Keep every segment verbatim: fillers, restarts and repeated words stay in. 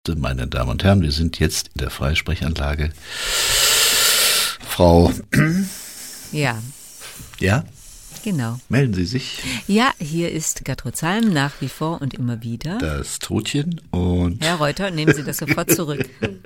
Meine Damen und Herren, wir sind jetzt in der Freisprechanlage. Frau. Ja. Ja? Genau. Melden Sie sich. Ja, hier ist Gertrud Salm nach wie vor und immer wieder. Das Trutchen und... Herr Reuter, nehmen Sie das sofort zurück.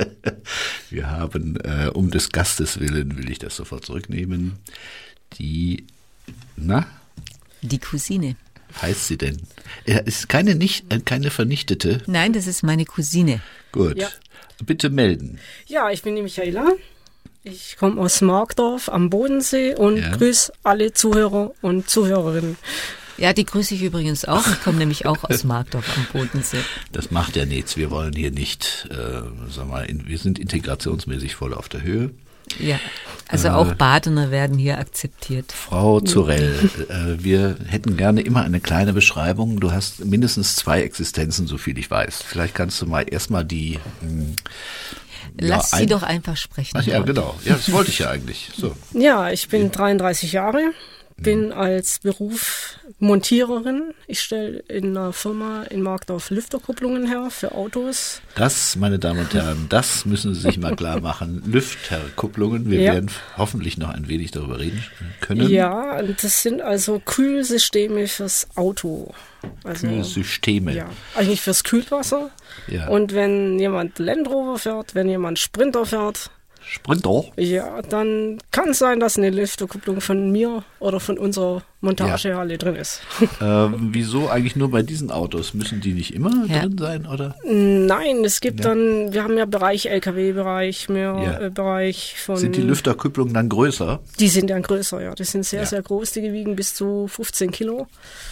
Wir haben, äh, um des Gastes willen, will ich das sofort zurücknehmen, die, na? Die Cousine. Heißt sie denn? Ja, ist keine nicht, äh, keine vernichtete? Nein, das ist meine Cousine. Gut. Ja. Bitte melden. Ja, ich bin die Michaela. Ich komme aus Markdorf am Bodensee und Ja. grüße alle Zuhörer und Zuhörerinnen. Ja, die grüße ich übrigens auch. Ich komme nämlich auch aus Markdorf am Bodensee. Das macht ja nichts. Wir wollen hier nicht, äh, sag mal, in, wir sind integrationsmäßig voll auf der Höhe. Ja, also auch Badener werden hier akzeptiert. Frau Zurell, äh, wir hätten gerne immer eine kleine Beschreibung. Du hast mindestens zwei Existenzen, so viel ich weiß. Vielleicht kannst du mal erstmal die... Mh, Lass ja, sie ein, doch einfach sprechen. Ach ja, genau. Ja, das wollte ich ja eigentlich. So. Ja, ich bin dreiunddreißig Jahre, bin als Beruf Montiererin. Ich stelle in einer Firma in Markdorf Lüfterkupplungen her für Autos. Das, meine Damen und Herren, das müssen Sie sich mal klar machen. Lüfterkupplungen. Wir Ja. werden hoffentlich noch ein wenig darüber reden können. Ja, und das sind also Kühlsysteme fürs Auto. Also, Kühlsysteme. ja, eigentlich fürs Kühlwasser. Ja. Und wenn jemand Land Rover fährt, wenn jemand Sprinter fährt, Sprinter. ja, dann kann es sein, dass eine Lüfterkupplung von mir oder von unserer Montagehalle drin ist. Ähm, wieso eigentlich nur bei diesen Autos? Müssen die nicht immer Ja. drin sein, oder? Nein, es gibt Ja. dann, wir haben ja Bereich L K W-Bereich, mehr Ja. äh, Bereich von... Sind die Lüfterkupplungen dann größer? Die sind dann größer, ja. Die sind sehr, Ja. sehr groß, die wiegen bis zu fünfzehn Kilo.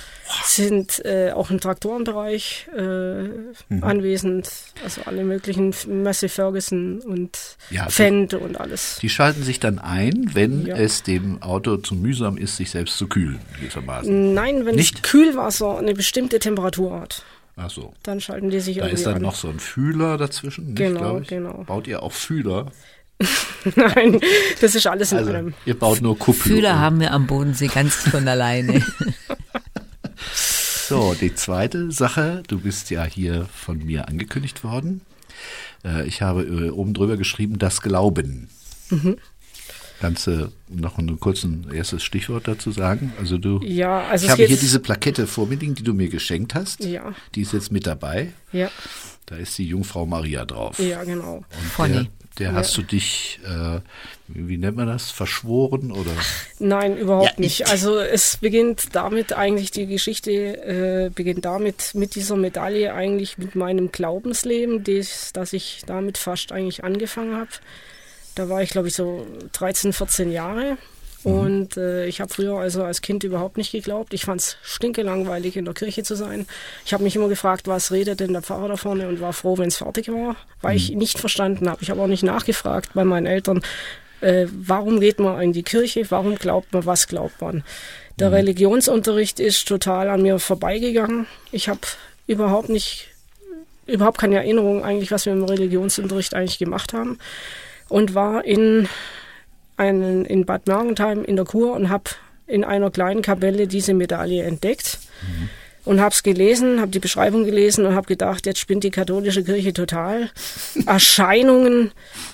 Sind äh, auch im Traktorenbereich äh, Mhm. anwesend, also alle möglichen Massey Ferguson und Ja, die- Fendt und alles. Die schalten sich dann ein, wenn Ja. es dem Auto zu mühsam ist, sich selbst zu kühlen, gewissermaßen. Nein, wenn Nicht? das Kühlwasser eine bestimmte Temperatur hat, Ach so. dann schalten die sich Da irgendwie ist dann an. noch so ein Fühler dazwischen, nicht, Genau, glaube ich. genau. Baut ihr auch Fühler? Nein, das ist alles in Also, einem. ihr baut nur Kupplungen. Fühler haben wir am Bodensee ganz von alleine. So, die zweite Sache, du bist ja hier von mir angekündigt worden. Äh, Ich habe äh, oben drüber geschrieben, das Glauben. Mhm. Kannst du noch ein kurzes erstes Stichwort dazu sagen? Also du, Ja, also ich es habe geht- hier diese Plakette vor mir liegen, die du mir geschenkt hast. Ja. Die ist jetzt mit dabei. Ja, Da ist die Jungfrau Maria drauf. ja, genau. Conny. Der, der Ja. hast du dich, äh, wie, wie nennt man das, verschworen oder? Nein, überhaupt Ja, nicht. ich- Also es beginnt damit eigentlich, die Geschichte äh, beginnt damit, mit dieser Medaille eigentlich mit meinem Glaubensleben, das, dass ich damit fast eigentlich angefangen habe. Da war ich, glaube ich, so dreizehn, vierzehn Jahre. Und äh, ich habe früher also als Kind überhaupt nicht geglaubt. Ich fand es stinkelangweilig, in der Kirche zu sein. Ich habe mich immer gefragt, was redet denn der Pfarrer da vorne, und war froh, wenn es fertig war, weil ich nicht verstanden habe. Ich habe auch nicht nachgefragt bei meinen Eltern, äh, warum geht man in die Kirche, warum glaubt man, was glaubt man. Der Religionsunterricht ist total an mir vorbeigegangen. Ich habe überhaupt nicht, überhaupt keine Erinnerung eigentlich, was wir im Religionsunterricht eigentlich gemacht haben. Und war in einen, in Bad Mergentheim in der Kur und habe in einer kleinen Kapelle diese Medaille entdeckt und habe es gelesen, habe die Beschreibung gelesen und habe gedacht, jetzt spinnt die katholische Kirche total. Erscheinungen,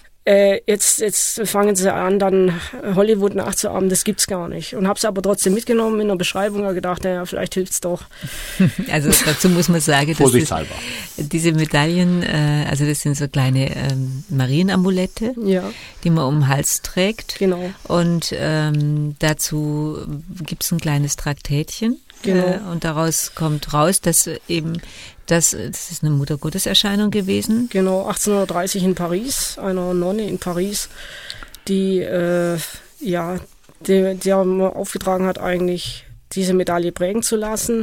äh, jetzt, jetzt fangen sie an, dann Hollywood nachzuahmen, das gibt's gar nicht. Und habe es aber trotzdem mitgenommen in der Beschreibung und gedacht, naja, vielleicht hilft's doch. Also dazu muss man sagen, dass Vorsichtshalber. das, diese Medaillen, äh, also das sind so kleine ähm, Marienamulette, Ja, die man um den Hals trägt. genau. Und ähm, dazu gibt's ein kleines Traktätchen. Genau. Äh, und daraus kommt raus, dass eben, das, das ist eine Muttergotteserscheinung gewesen. Genau, achtzehnhundertdreißig in Paris, einer Nonne in Paris, die, äh, ja, die, die mir aufgetragen hat, eigentlich diese Medaille prägen zu lassen.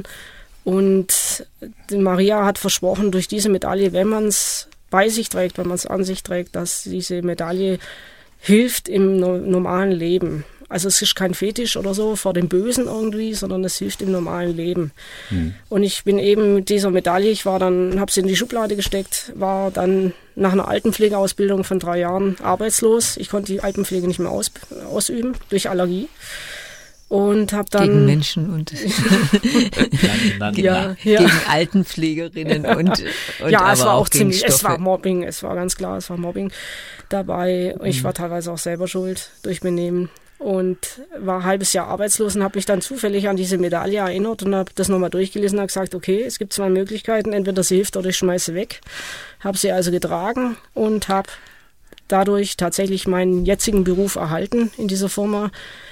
Und die Maria hat versprochen, durch diese Medaille, wenn man es bei sich trägt, wenn man es an sich trägt, dass diese Medaille hilft im no- normalen Leben. Also es ist kein Fetisch oder so vor dem Bösen irgendwie, sondern es hilft im normalen Leben. Und ich bin eben mit dieser Medaille, ich war dann, habe sie in die Schublade gesteckt, war dann nach einer Altenpflegeausbildung von drei Jahren arbeitslos. Ich konnte die Altenpflege nicht mehr aus, ausüben durch Allergie. Und habe dann gegen Menschen und Nein, nein, ja, nein. ja. gegen Altenpflegerinnen und, und ja, aber es war auch, auch gegen ziemlich, es war Stoffe. Mobbing, es war ganz klar, es war Mobbing dabei. Ich war teilweise auch selber schuld durch Benehmen und war ein halbes Jahr arbeitslos und habe mich dann zufällig an diese Medaille erinnert und habe das nochmal durchgelesen und habe gesagt, okay, es gibt zwei Möglichkeiten, entweder sie hilft oder ich schmeiße weg. Habe sie also getragen und habe dadurch tatsächlich meinen jetzigen Beruf erhalten in dieser Firma.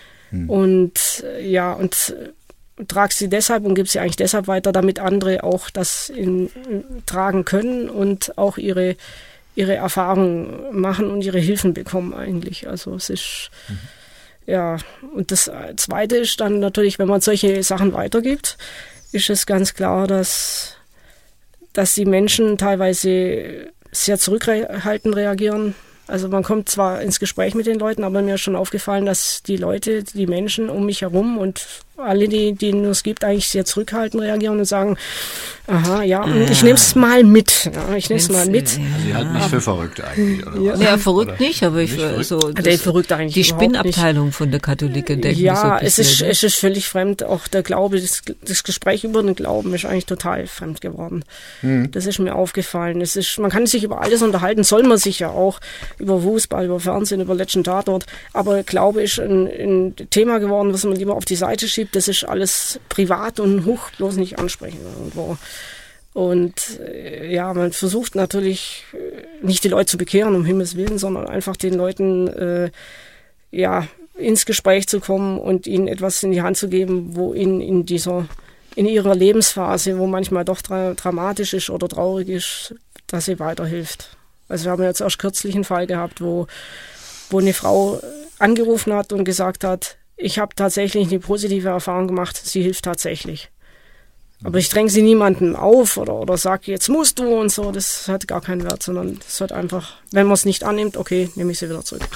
Und äh, ja, und äh, trage sie deshalb und gebe sie eigentlich deshalb weiter, damit andere auch das in, in, tragen können und auch ihre, ihre Erfahrungen machen und ihre Hilfen bekommen eigentlich. Also es ist, mhm. ja, und das Zweite ist dann natürlich, wenn man solche Sachen weitergibt, ist es ganz klar, dass, dass die Menschen teilweise sehr zurückhaltend reagieren. Also man kommt zwar ins Gespräch mit den Leuten, aber mir ist schon aufgefallen, dass die Leute, die Menschen um mich herum und alle, die, denen es gibt, eigentlich sehr zurückhaltend reagieren und sagen, aha, ja, ja. ich nehme es mal mit. Ja, ich nehme es mal mit. Also sie halten mich für verrückt eigentlich, oder ja. was? Ja, verrückt oder? nicht, aber ich Nicht verrückt? so Das, nee, verrückt eigentlich die Spinnabteilung von der Katholiken denken ja, so ein es bisschen, ist, es ist völlig fremd. Auch der Glaube, das, das Gespräch über den Glauben ist eigentlich total fremd geworden. Hm. Das ist mir aufgefallen. Es ist, man kann sich über alles unterhalten, soll man sich ja auch, über Fußball, über Fernsehen, über Letzten Tatort. Aber Glaube ist ein, ein Thema geworden, was man lieber auf die Seite schiebt. Das ist alles privat und hoch, bloß nicht ansprechen irgendwo. Und äh, ja, man versucht natürlich äh, nicht die Leute zu bekehren, um Himmels Willen, sondern einfach den Leuten äh, ja, ins Gespräch zu kommen und ihnen etwas in die Hand zu geben, wo ihnen in dieser, in ihrer Lebensphase, wo manchmal doch dra- dramatisch ist oder traurig ist, dass sie weiterhilft. Also wir haben jetzt erst kürzlich einen Fall gehabt, wo, wo eine Frau angerufen hat und gesagt hat, ich habe tatsächlich eine positive Erfahrung gemacht, sie hilft tatsächlich. Aber ich dränge sie niemandem auf oder, oder sage, jetzt musst du und so, das hat gar keinen Wert, sondern das hat einfach, wenn man es nicht annimmt, okay, nehme ich sie wieder zurück.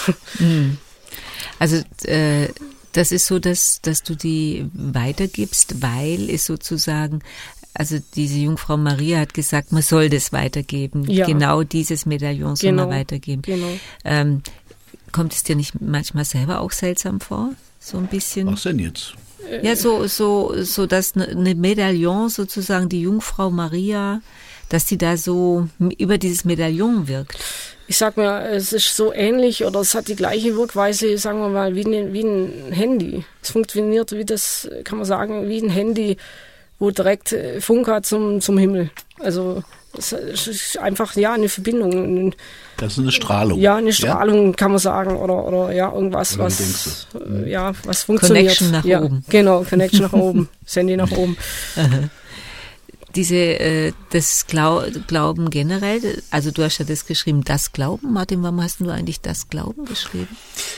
Also äh, das ist so, dass, dass du die weitergibst, weil es sozusagen, also diese Jungfrau Maria hat gesagt, man soll das weitergeben, ja. Genau dieses Medaillon soll genau. man weitergeben. Genau. Ähm, kommt es dir nicht manchmal selber auch seltsam vor? So ein bisschen. Was denn jetzt? Ja, so, so, so, dass eine Medaillon sozusagen, die Jungfrau Maria, dass die da so über dieses Medaillon wirkt. Ich sag mal, es ist so ähnlich oder es hat die gleiche Wirkweise, sagen wir mal, wie ein, wie ein Handy. Es funktioniert wie das, kann man sagen, wie ein Handy, wo direkt Funk hat zum, zum Himmel. Also, es ist einfach, ja, eine Verbindung. Das ist eine Strahlung. Ja, eine Strahlung, ja? Kann man sagen. Oder, oder ja, irgendwas, oder was, äh, ja, was funktioniert. Connection nach ja, oben. Genau, Connection nach oben. Das Handy nach oben. Diese, äh, das Glau- Glauben generell, also du hast ja das geschrieben, das Glauben. Martin, warum hast du eigentlich das Glauben geschrieben?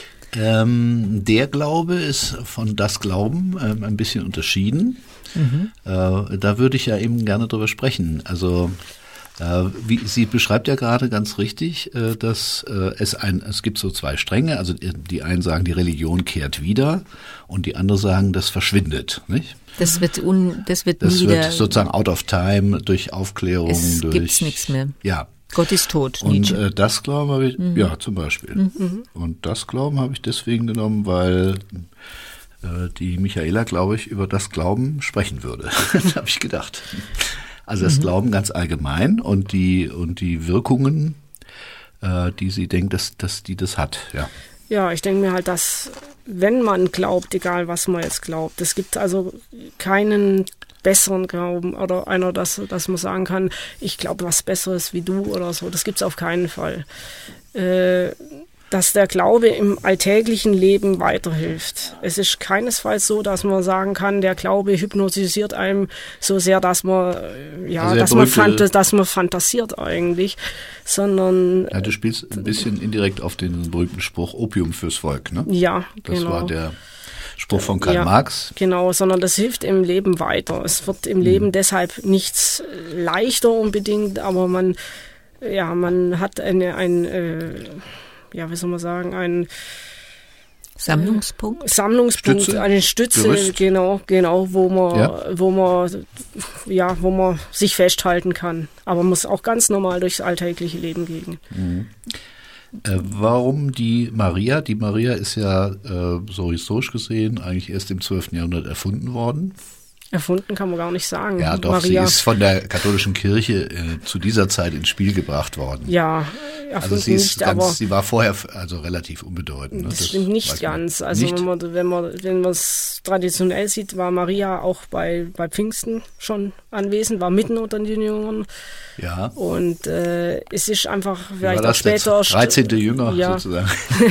Ähm, der Glaube ist von das Glauben ähm, ein bisschen unterschieden. Mhm. Äh, da würde ich ja eben gerne drüber sprechen. Also äh, wie, sie beschreibt ja gerade ganz richtig, äh, dass äh, es ein, es gibt so zwei Stränge. Also die einen sagen, die Religion kehrt wieder und die anderen sagen, das verschwindet, nicht? Das wird un, das wird das nie wird wieder, sozusagen out of time durch Aufklärung, es durch gibt's nichts mehr. Ja. Gott ist tot. Und Nietzsche. äh, das Glauben habe ich, mhm. ja zum Beispiel. Mhm. Und das Glauben habe ich deswegen genommen, weil äh, die Michaela, glaube ich, über das Glauben sprechen würde. habe ich gedacht. Also das mhm. Glauben ganz allgemein und die und die Wirkungen, äh, die sie denkt, dass, dass die das hat. Ja. Ja, ich denke mir halt, dass wenn man glaubt, egal was man jetzt glaubt, es gibt also keinen besseren Glauben oder einer, dass, dass man sagen kann, ich glaube was Besseres wie du oder so. Das gibt es auf keinen Fall. Äh, dass der Glaube im alltäglichen Leben weiterhilft. Es ist keinesfalls so, dass man sagen kann, der Glaube hypnotisiert einem so sehr, dass man ja, also dass man, fant- dass man fantasiert eigentlich, sondern ja, du spielst ein bisschen indirekt auf den berühmten Spruch Opium fürs Volk, ne? Ja, das genau. war der Spruch von Karl ja, Marx. Genau, sondern das hilft im Leben weiter. Es wird im mhm. Leben deshalb nichts leichter unbedingt, aber man ja, man hat eine ein äh, ja, wie soll man sagen, ein Sammlungspunkt? Sammlungspunkt, Stütze, eine Stütze, Gerüst. genau, genau, wo man, ja. wo man, ja, wo man sich festhalten kann. Aber man muss auch ganz normal durchs alltägliche Leben gehen. Mhm. Äh, warum die Maria? Die Maria ist ja äh, so historisch gesehen eigentlich erst im zwölften Jahrhundert erfunden worden. Erfunden kann man gar nicht sagen. Ja, doch, Maria. sie ist von der katholischen Kirche äh, zu dieser Zeit ins Spiel gebracht worden. Ja, erfunden also sie ist nicht, ganz, aber sie war vorher also relativ unbedeutend. Ne? das, Das stimmt nicht ganz. Also nicht? wenn man wenn man wenn man es traditionell sieht, war Maria auch bei bei Pfingsten schon anwesend, war mitten unter den Jüngern. Ja. Und äh, es ist einfach vielleicht war das auch später der dreizehnte Jünger ja. sozusagen.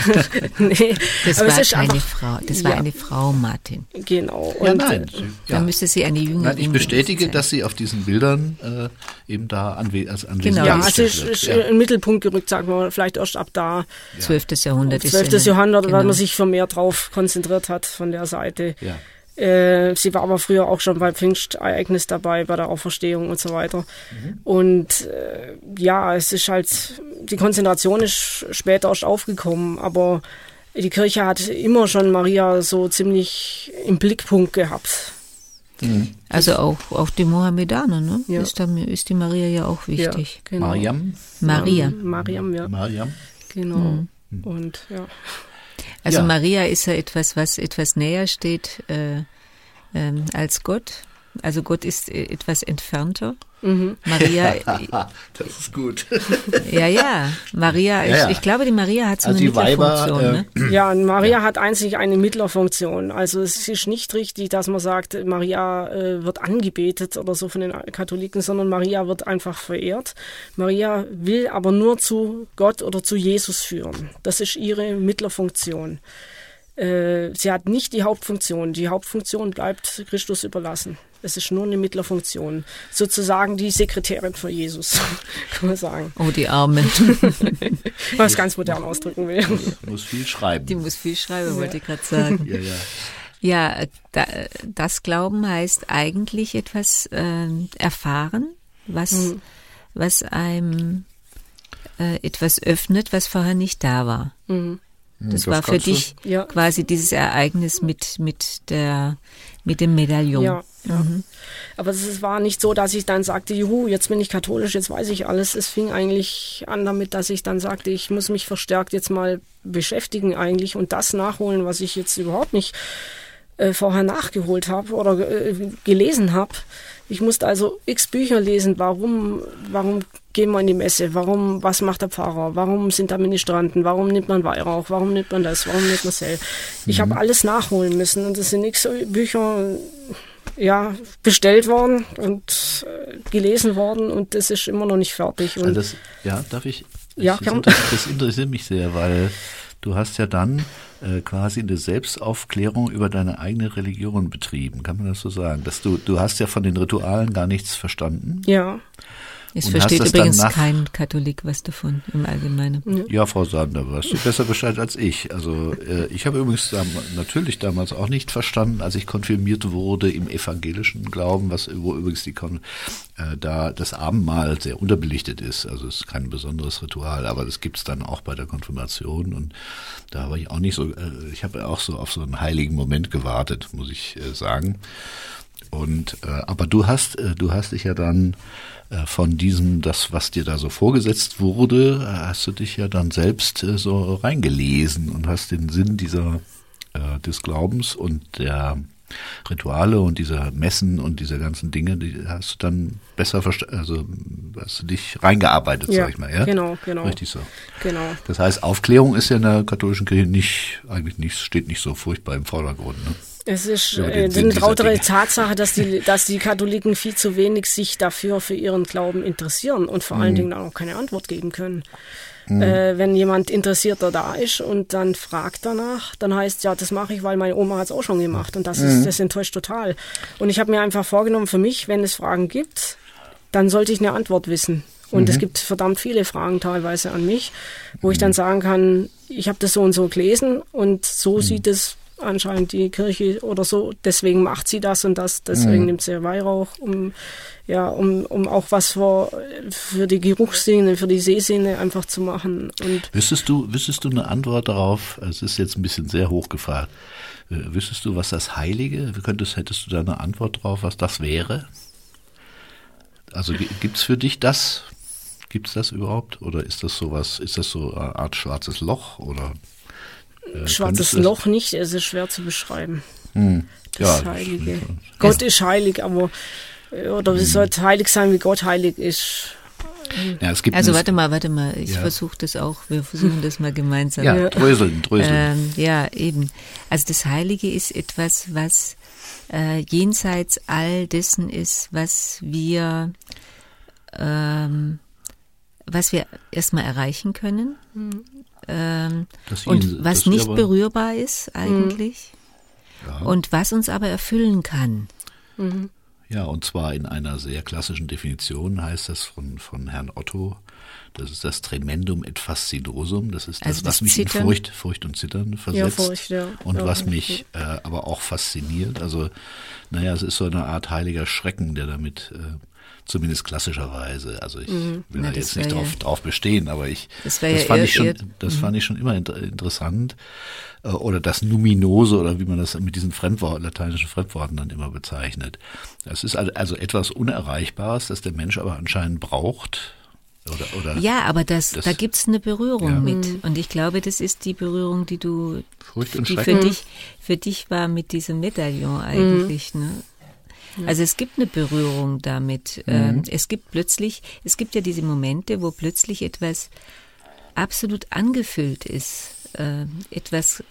nee, das aber war es ist keine einfach, Frau, das ja. war eine Frau, Martin. Genau. Ja, Und, nein. äh, Ja. Dann müsste sie eine Jüngerin Nein, ich bestätige, sein. dass sie auf diesen Bildern äh, eben da anwe als anwesend Genau. ja, also dargestellt ist, wird. ist Ja. in den Mittelpunkt gerückt, sagen wir, vielleicht erst ab da. zwölftes Jahrhundert ist zwölftes ja, Jahrhundert, genau. weil man sich vermehrt drauf konzentriert hat von der Seite. Ja. Äh, sie war aber früher auch schon beim Pfingstereignis dabei, bei der Auferstehung und so weiter. Mhm. Und äh, ja, es ist halt, die Konzentration ist später erst aufgekommen, aber die Kirche hat immer schon Maria so ziemlich im Blickpunkt gehabt. Mhm. Also auch, auch die Mohammedaner, ne? Ja. Ist, da, ist die Maria ja auch wichtig. Ja, genau. Mariam. Maria. Ja, Mariam, ja. Mariam. Genau. Mhm. Und ja. Also Ja. Maria ist ja etwas, was etwas näher steht äh, ähm, als Gott. Also Gott ist äh, etwas entfernter. Mhm. Maria, Das ist gut. ja, ja, Maria, Ja, ja. Ich, ich glaube, die Maria hat so Also eine die Weiber, Mittelfunktion, äh, ne? Ja, und Maria hat einzig eine Mittlerfunktion. Also es ist nicht richtig, dass man sagt, Maria äh, wird angebetet oder so von den Katholiken, sondern Maria wird einfach verehrt. Maria will aber nur zu Gott oder zu Jesus führen. Das ist ihre Mittlerfunktion. Äh, sie hat nicht die Hauptfunktion. Die Hauptfunktion bleibt Christus überlassen. Es ist nur eine Mittlerfunktion. Sozusagen die Sekretärin für Jesus, kann man sagen. Oh, die Arme. Was ganz modern ausdrücken will. Muss viel schreiben. Die muss viel schreiben, wollte ich gerade sagen. Ja, ja. Ja, da, das Glauben heißt eigentlich etwas äh, erfahren, was, Mhm. was einem äh, etwas öffnet, was vorher nicht da war. Mhm. Das, Das war für kannst du- dich Ja. quasi dieses Ereignis mit, mit der, mit dem Medaillon. Ja, ja. Mhm. Aber es war nicht so, dass ich dann sagte, juhu, jetzt bin ich katholisch, jetzt weiß ich alles. Es fing eigentlich an damit, dass ich dann sagte, ich muss mich verstärkt jetzt mal beschäftigen eigentlich und das nachholen, was ich jetzt überhaupt nicht äh, vorher nachgeholt habe oder äh, gelesen habe. Ich musste also x Bücher lesen, warum, warum gehen wir in die Messe, warum, was macht der Pfarrer, warum sind da Ministranten, warum nimmt man Weihrauch, warum nimmt man das, warum nimmt man Sel. Ich Mhm. habe alles nachholen müssen und es sind x Bücher ja, bestellt worden und äh, gelesen worden und das ist immer noch nicht fertig. Und Also das, ja, darf ich? Ja, das, gern. interessiert, das interessiert mich sehr, weil du hast ja dann äh, quasi eine Selbstaufklärung über deine eigene Religion betrieben, kann man das so sagen? Dass du, du hast ja von den Ritualen gar nichts verstanden. ja, Es Und versteht hast das übrigens dann nach- kein Katholik was davon im Allgemeinen. Ja, Frau Sander, weißt du besser Bescheid als ich. Also äh, ich habe übrigens dam natürlich damals auch nicht verstanden, als ich konfirmiert wurde im evangelischen Glauben, was wo übrigens die Kon äh, da das Abendmahl sehr unterbelichtet ist. Also es ist kein besonderes Ritual, aber das gibt's dann auch bei der Konfirmation und da habe ich auch nicht so, äh, ich habe auch so auf so einen heiligen Moment gewartet, muss ich äh, sagen. Und äh, aber du hast, äh, du hast dich ja dann äh, von diesem, das, was dir da so vorgesetzt wurde, äh, hast du dich ja dann selbst äh, so reingelesen und hast den Sinn dieser äh, des Glaubens und der Rituale und dieser Messen und dieser ganzen Dinge, die hast du dann besser verstanden, also hast du dich reingearbeitet, ja, sag ich mal, ja? genau, genau, Richtig so. genau. Das heißt, Aufklärung ist ja in der katholischen Kirche nicht, eigentlich nicht, steht nicht so furchtbar im Vordergrund, ne? Es ist Über äh, den Sinn eine dieser trautere Dinge. Tatsache, dass die, dass die Katholiken viel zu wenig sich dafür, für ihren Glauben interessieren und vor Mhm. allen Dingen auch keine Antwort geben können. Äh, wenn jemand Interessierter da ist und dann fragt danach, dann heißt ja, das mache ich, weil meine Oma hat es auch schon gemacht und das, ist, das enttäuscht total. Und ich habe mir einfach vorgenommen, für mich, wenn es Fragen gibt, dann sollte ich eine Antwort wissen. Und es gibt verdammt viele Fragen teilweise an mich, wo ich dann sagen kann, ich habe das so und so gelesen und so sieht es anscheinend die Kirche oder so, deswegen macht sie das und das, deswegen nimmt sie Weihrauch, um ja, um, um auch was für, für die Geruchssinne, für die Sehsinne einfach zu machen. Und Wüsstest du, wüsstest du eine Antwort darauf? Es ist jetzt ein bisschen sehr hochgefahren. Äh, Wüsstest du, was das Heilige? Könntest, hättest du da eine Antwort drauf, was das wäre? Also gi- gibt's für dich das? Gibt es das überhaupt? Oder ist das sowas, ist das so eine Art schwarzes Loch? Oder äh, schwarzes Loch nicht, es ist schwer zu beschreiben. Hm. Das ja, Heilige. Das Gott ist heilig, aber oder es sollte heilig sein, wie Gott heilig ist. Ja, es gibt also eine, warte mal, warte mal, ich ja. versuche das auch, wir versuchen das mal gemeinsam. Ja, dröseln, dröseln. Ähm, ja, eben. Also das Heilige ist etwas, was äh, jenseits all dessen ist, was wir ähm, was wir erstmal erreichen können mhm. ähm, und ihn, was nicht aber, berührbar ist eigentlich ja. und was uns aber erfüllen kann. Mhm. Ja, und zwar in einer sehr klassischen Definition heißt das von, von Herrn Otto, das ist das Tremendum et fascinosum, das ist das, also das was mich Zittern. in Furcht, Furcht und Zittern versetzt ja, Furcht, ja. und ja, was mich äh, aber auch fasziniert. Also, naja, es ist so eine Art heiliger Schrecken, der damit, äh, zumindest klassischerweise, also ich mhm. will Na, da jetzt nicht ja, drauf, drauf bestehen, aber ich, das, das, ja fand, eher, ich schon, eher, das mhm. fand ich schon immer inter- interessant. Oder das Numinose oder wie man das mit diesen Fremdwort, lateinischen Fremdworten dann immer bezeichnet. Das ist also etwas Unerreichbares, das der Mensch aber anscheinend braucht. Oder, oder ja, aber das, das da gibt's eine Berührung ja. mit. Und ich glaube, das ist die Berührung, die du, Furcht und die für Schrecken. dich, für dich war mit diesem Medaillon eigentlich, mhm. ne? Also es gibt eine Berührung damit. Mhm. Es gibt plötzlich, es gibt ja diese Momente, wo plötzlich etwas absolut angefüllt ist. Äh, etwas,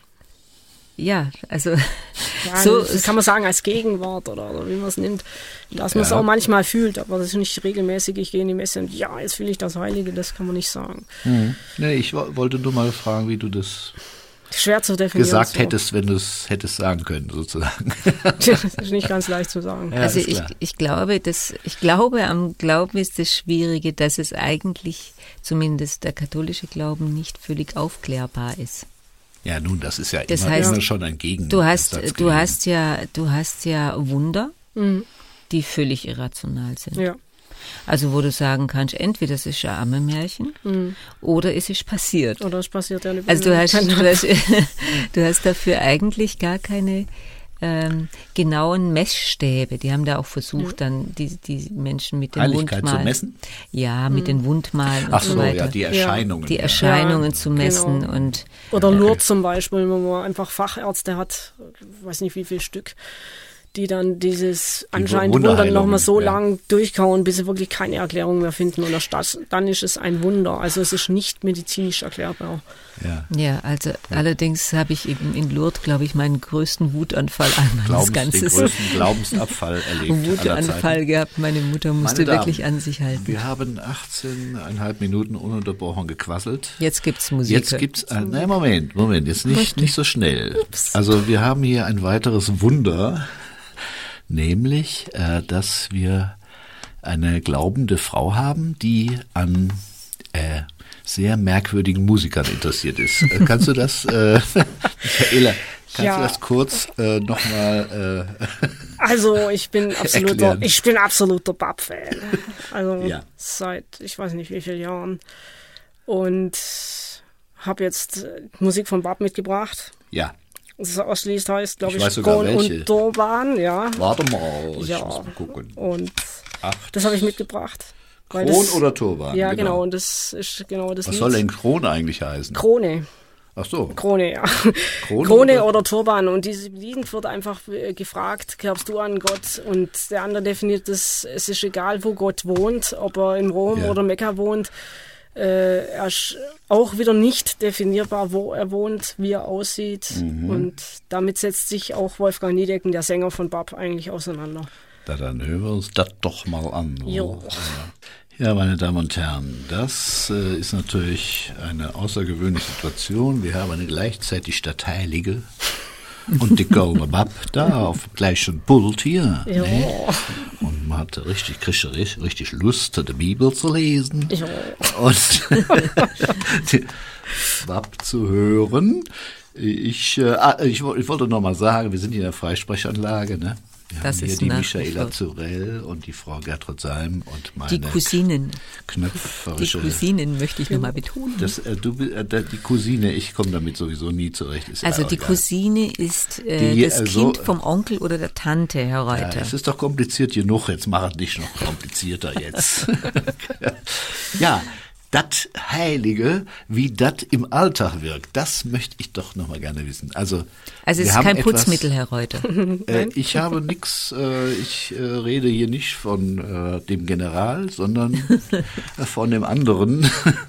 ja, also ja, so das kann man sagen als Gegenwart oder, oder wie man es nimmt, dass man es ja. auch manchmal fühlt, aber das ist nicht regelmäßig, ich gehe in die Messe und ja, jetzt fühle ich das Heilige, das kann man nicht sagen. Mhm. Nee, ich w- wollte nur mal fragen, wie du das schwer zu definieren gesagt so. hättest, wenn du es hättest sagen können, sozusagen. Das ist nicht ganz leicht zu sagen. Ja, also ist ich, klar. ich glaube, dass ich glaube, am Glauben ist das Schwierige, dass es eigentlich, zumindest der katholische Glauben, nicht völlig aufklärbar ist. Ja, nun, das ist ja Das immer, heißt, immer schon ein Gegensatz. Du hast, gewesen. du hast ja, du hast ja Wunder, Mhm. die völlig irrational sind. Ja. Also wo du sagen kannst, entweder es ist ein Ammenmärchen Mhm. oder es ist passiert. Oder es passiert ja nicht. Also du hast, du hast, du hast dafür eigentlich gar keine ähm, genauen Messstäbe. Die haben da auch versucht, ja. dann die, die Menschen mit den Heiligkeit Wundmalen. zu messen? Ja, mit mhm. den Wundmalen und Ach so so, weiter. ja, die Erscheinungen. Die ja. Erscheinungen Ja, zu messen genau. und Oder Okay. Lourdes zum Beispiel, wenn man einfach Fachärzte hat, ich weiß nicht wie viel Stück, die dann dieses anscheinend Wunder Wunderheilung, nochmal so ja. lang durchkauen, bis sie wirklich keine Erklärung mehr finden. Und das, dann ist es ein Wunder. Also es ist nicht medizinisch erklärbar. Ja. ja, also allerdings habe ich eben in Lourdes, glaube ich, meinen größten Wutanfall all meines Glaubens, den Ganzes. größten Glaubensabfall erlebt aller Wutanfall Zeiten. gehabt. Meine Mutter musste Meine wirklich Damen, an sich halten. Wir haben achtzehneinhalb Minuten ununterbrochen gequasselt. Jetzt gibt's Musik. Jetzt gibt's ein, nein, Moment, Moment, jetzt nicht, nicht so schnell. Also wir haben hier ein weiteres Wunder, nämlich, äh, dass wir eine glaubende Frau haben, die an äh, sehr merkwürdigen Musikern interessiert ist. Äh, kannst du das, äh, Michaela, kannst Ja. du das kurz äh, nochmal äh, Also ich bin absoluter, Erklären. ich bin absoluter Bab-Fan. Also Ja. seit ich weiß nicht wie vielen Jahren. Und habe jetzt Musik von Bab mitgebracht. ja, Das ausschließt heißt, glaube Ich ich, weiß sogar Kron welche. und Turban, ja. warte mal, ich Ja. muss mal gucken. Und Ach, das habe ich mitgebracht. weil Kron das, oder Turban? Ja, genau. Und das ist genau das Was Lied. soll denn Krone eigentlich heißen? Krone. Ach so. Krone, ja. Krone Krone, oder- oder Turban. Und diese Lied wird einfach äh, gefragt, glaubst du an Gott? Und der andere definiert es, es ist egal, wo Gott wohnt, ob er in Rom Ja. oder Mekka wohnt. Äh, er ist auch wieder nicht definierbar, wo er wohnt, wie er aussieht. Mhm. Und damit setzt sich auch Wolfgang Niedecken, der Sänger von Bab, eigentlich auseinander. Da, dann hören wir uns das doch mal an. oder? Jo. Ja, meine Damen und Herren, das äh, ist natürlich eine außergewöhnliche Situation. Wir haben eine gleichzeitig Stadtheilige und die Gaume Bab da auf dem gleichen Pult hier. Ja. Ne? Und man hat richtig, kriegt richtig, richtig Lust, die Bibel zu lesen Ja. und die Bab zu hören. Ich, äh, ah, ich, woll- ich wollte noch mal sagen, wir sind hier in der Freisprechanlage, ne? Wir das haben hier ist die nach wie Michaela vor. Zurell und die Frau Gertrud Salm und meine Die Cousinen. Die knöpferische... Cousinen möchte ich nochmal betonen. Das, äh, du, äh, die Cousine, ich komme damit sowieso nie zurecht. Ist Also aber die egal. Cousine ist äh, Die, das äh, Kind so- vom Onkel oder der Tante, Herr Ja, Reuter. es ist doch kompliziert genug, jetzt mach es nicht noch komplizierter jetzt. Ja, das Heilige, wie das im Alltag wirkt, das möchte ich doch noch mal gerne wissen. Also, Also es wir ist haben kein etwas- Putzmittel, Herr Reuter. Äh, ich habe nix, äh, ich äh, rede hier nicht von äh, dem General, sondern äh, von dem anderen,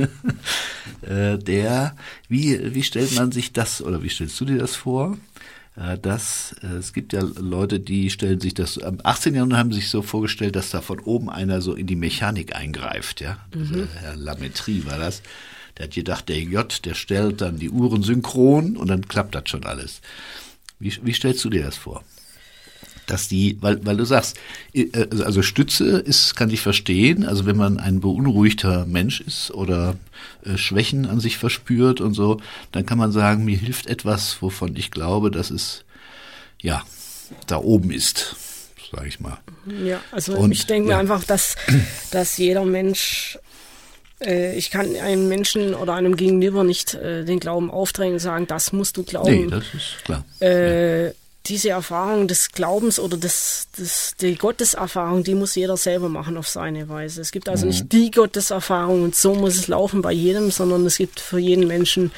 äh, der, wie, wie stellt man sich das, oder wie stellst du dir das vor? Äh, dass, äh, es gibt ja Leute, die stellen sich das, am achtzehnten. Jahrhundert haben sich so vorgestellt, dass da von oben einer so in die Mechanik eingreift, ja. Mhm. Herr Lametrie war das. Der hat gedacht, der J, der stellt dann die Uhren synchron und dann klappt das schon alles. Wie, wie stellst du dir das vor? Dass die, weil, weil du sagst, äh, also Stütze ist, kann ich verstehen, also wenn man ein beunruhigter Mensch ist oder äh, Schwächen an sich verspürt und so, dann kann man sagen, mir hilft etwas, wovon ich glaube, dass es, ja, da oben ist, sage ich mal. Ja, also Und, ich denke mir ja. einfach, dass, dass jeder Mensch, äh, ich kann einem Menschen oder einem Gegenüber nicht äh, den Glauben aufdrängen und sagen, das musst du glauben. Nee, das ist klar. Äh, ja. Diese Erfahrung des Glaubens oder des, des, die Gotteserfahrung, die muss jeder selber machen auf seine Weise. Es gibt also Mhm. nicht die Gotteserfahrung und so muss es laufen bei jedem, sondern es gibt für jeden Menschen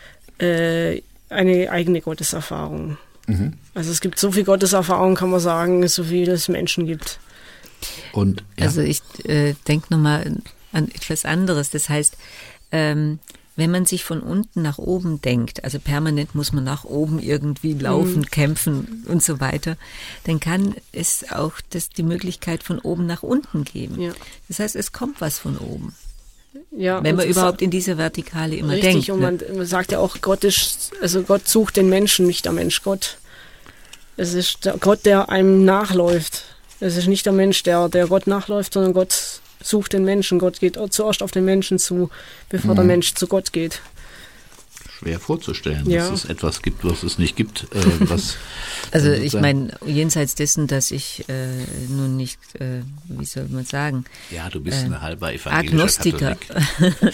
äh, eine eigene Gotteserfahrung. Mhm. Also es gibt so viel Gotteserfahrung, kann man sagen, so viel es Menschen gibt. Und, ja. Also ich äh, denke nochmal an etwas anderes. Das heißt, ähm, wenn man sich von unten nach oben denkt, also permanent muss man nach oben irgendwie laufen, mhm. kämpfen und so weiter, dann kann es auch das, die Möglichkeit von oben nach unten geben. Ja. Das heißt, es kommt was von oben. Ja, wenn man und überhaupt in dieser Vertikale immer richtig, denkt. Und man, ne? man sagt ja auch, Gott ist, also Gott sucht den Menschen, nicht der Mensch Gott. Es ist der Gott, der einem nachläuft. Es ist nicht der Mensch, der, der Gott nachläuft, sondern Gott sucht den Menschen. Gott geht zuerst auf den Menschen zu, bevor mhm. der Mensch zu Gott geht. Schwer vorzustellen, Ja. dass es etwas gibt, was es nicht gibt. Äh, was Also äh, ich meine, jenseits dessen, dass ich äh, nun nicht, äh, wie soll man sagen, ja, du bist äh, ein halber evangelischer Agnostiker. Katholik.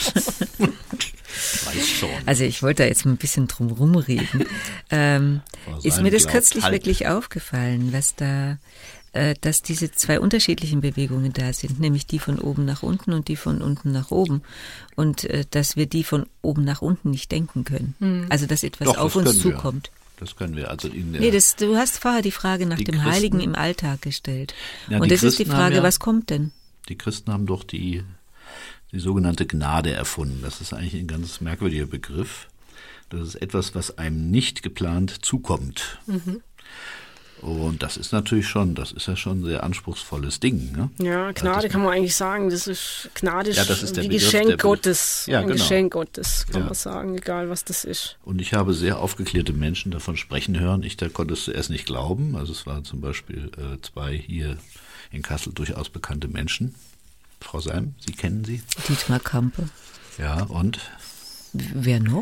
Ich weiß schon. Also ich wollte da jetzt ein bisschen drum rumreden. ähm, Vor ist seinem mir das Glaubt kürzlich halt. wirklich aufgefallen, was da, äh, dass diese zwei unterschiedlichen Bewegungen da sind, nämlich die von oben nach unten und die von unten nach oben. Und äh, dass wir die von oben nach unten nicht denken können. Mhm. Also dass etwas Doch, auf das uns können wir. zukommt. Das können wir. Also in der, Nee, das, du hast vorher die Frage nach Die dem Christen- Heiligen im Alltag gestellt. Ja, und die das ist die Christen haben Frage, ja- was kommt denn? die Christen haben doch die, die sogenannte Gnade erfunden. Das ist eigentlich ein ganz merkwürdiger Begriff. Das ist etwas, was einem nicht geplant zukommt. Mhm. Und das ist natürlich schon, das ist ja schon ein sehr anspruchsvolles Ding. Ne? Ja, Gnade das- kann man eigentlich sagen, das ist Gnade ist Ja, das ist der wie Begriff, Geschenk der Be- Gottes. Ja, ein genau. Geschenk Gottes, kann Ja. man sagen, egal was das ist. Und ich habe sehr aufgeklärte Menschen davon sprechen hören. Ich da konnte es zuerst nicht glauben. Also es waren zum Beispiel äh, zwei hier in Kassel durchaus bekannte Menschen. Frau Seim, Sie kennen sie? Dietmar Kampe. Ja, und? Wer noch?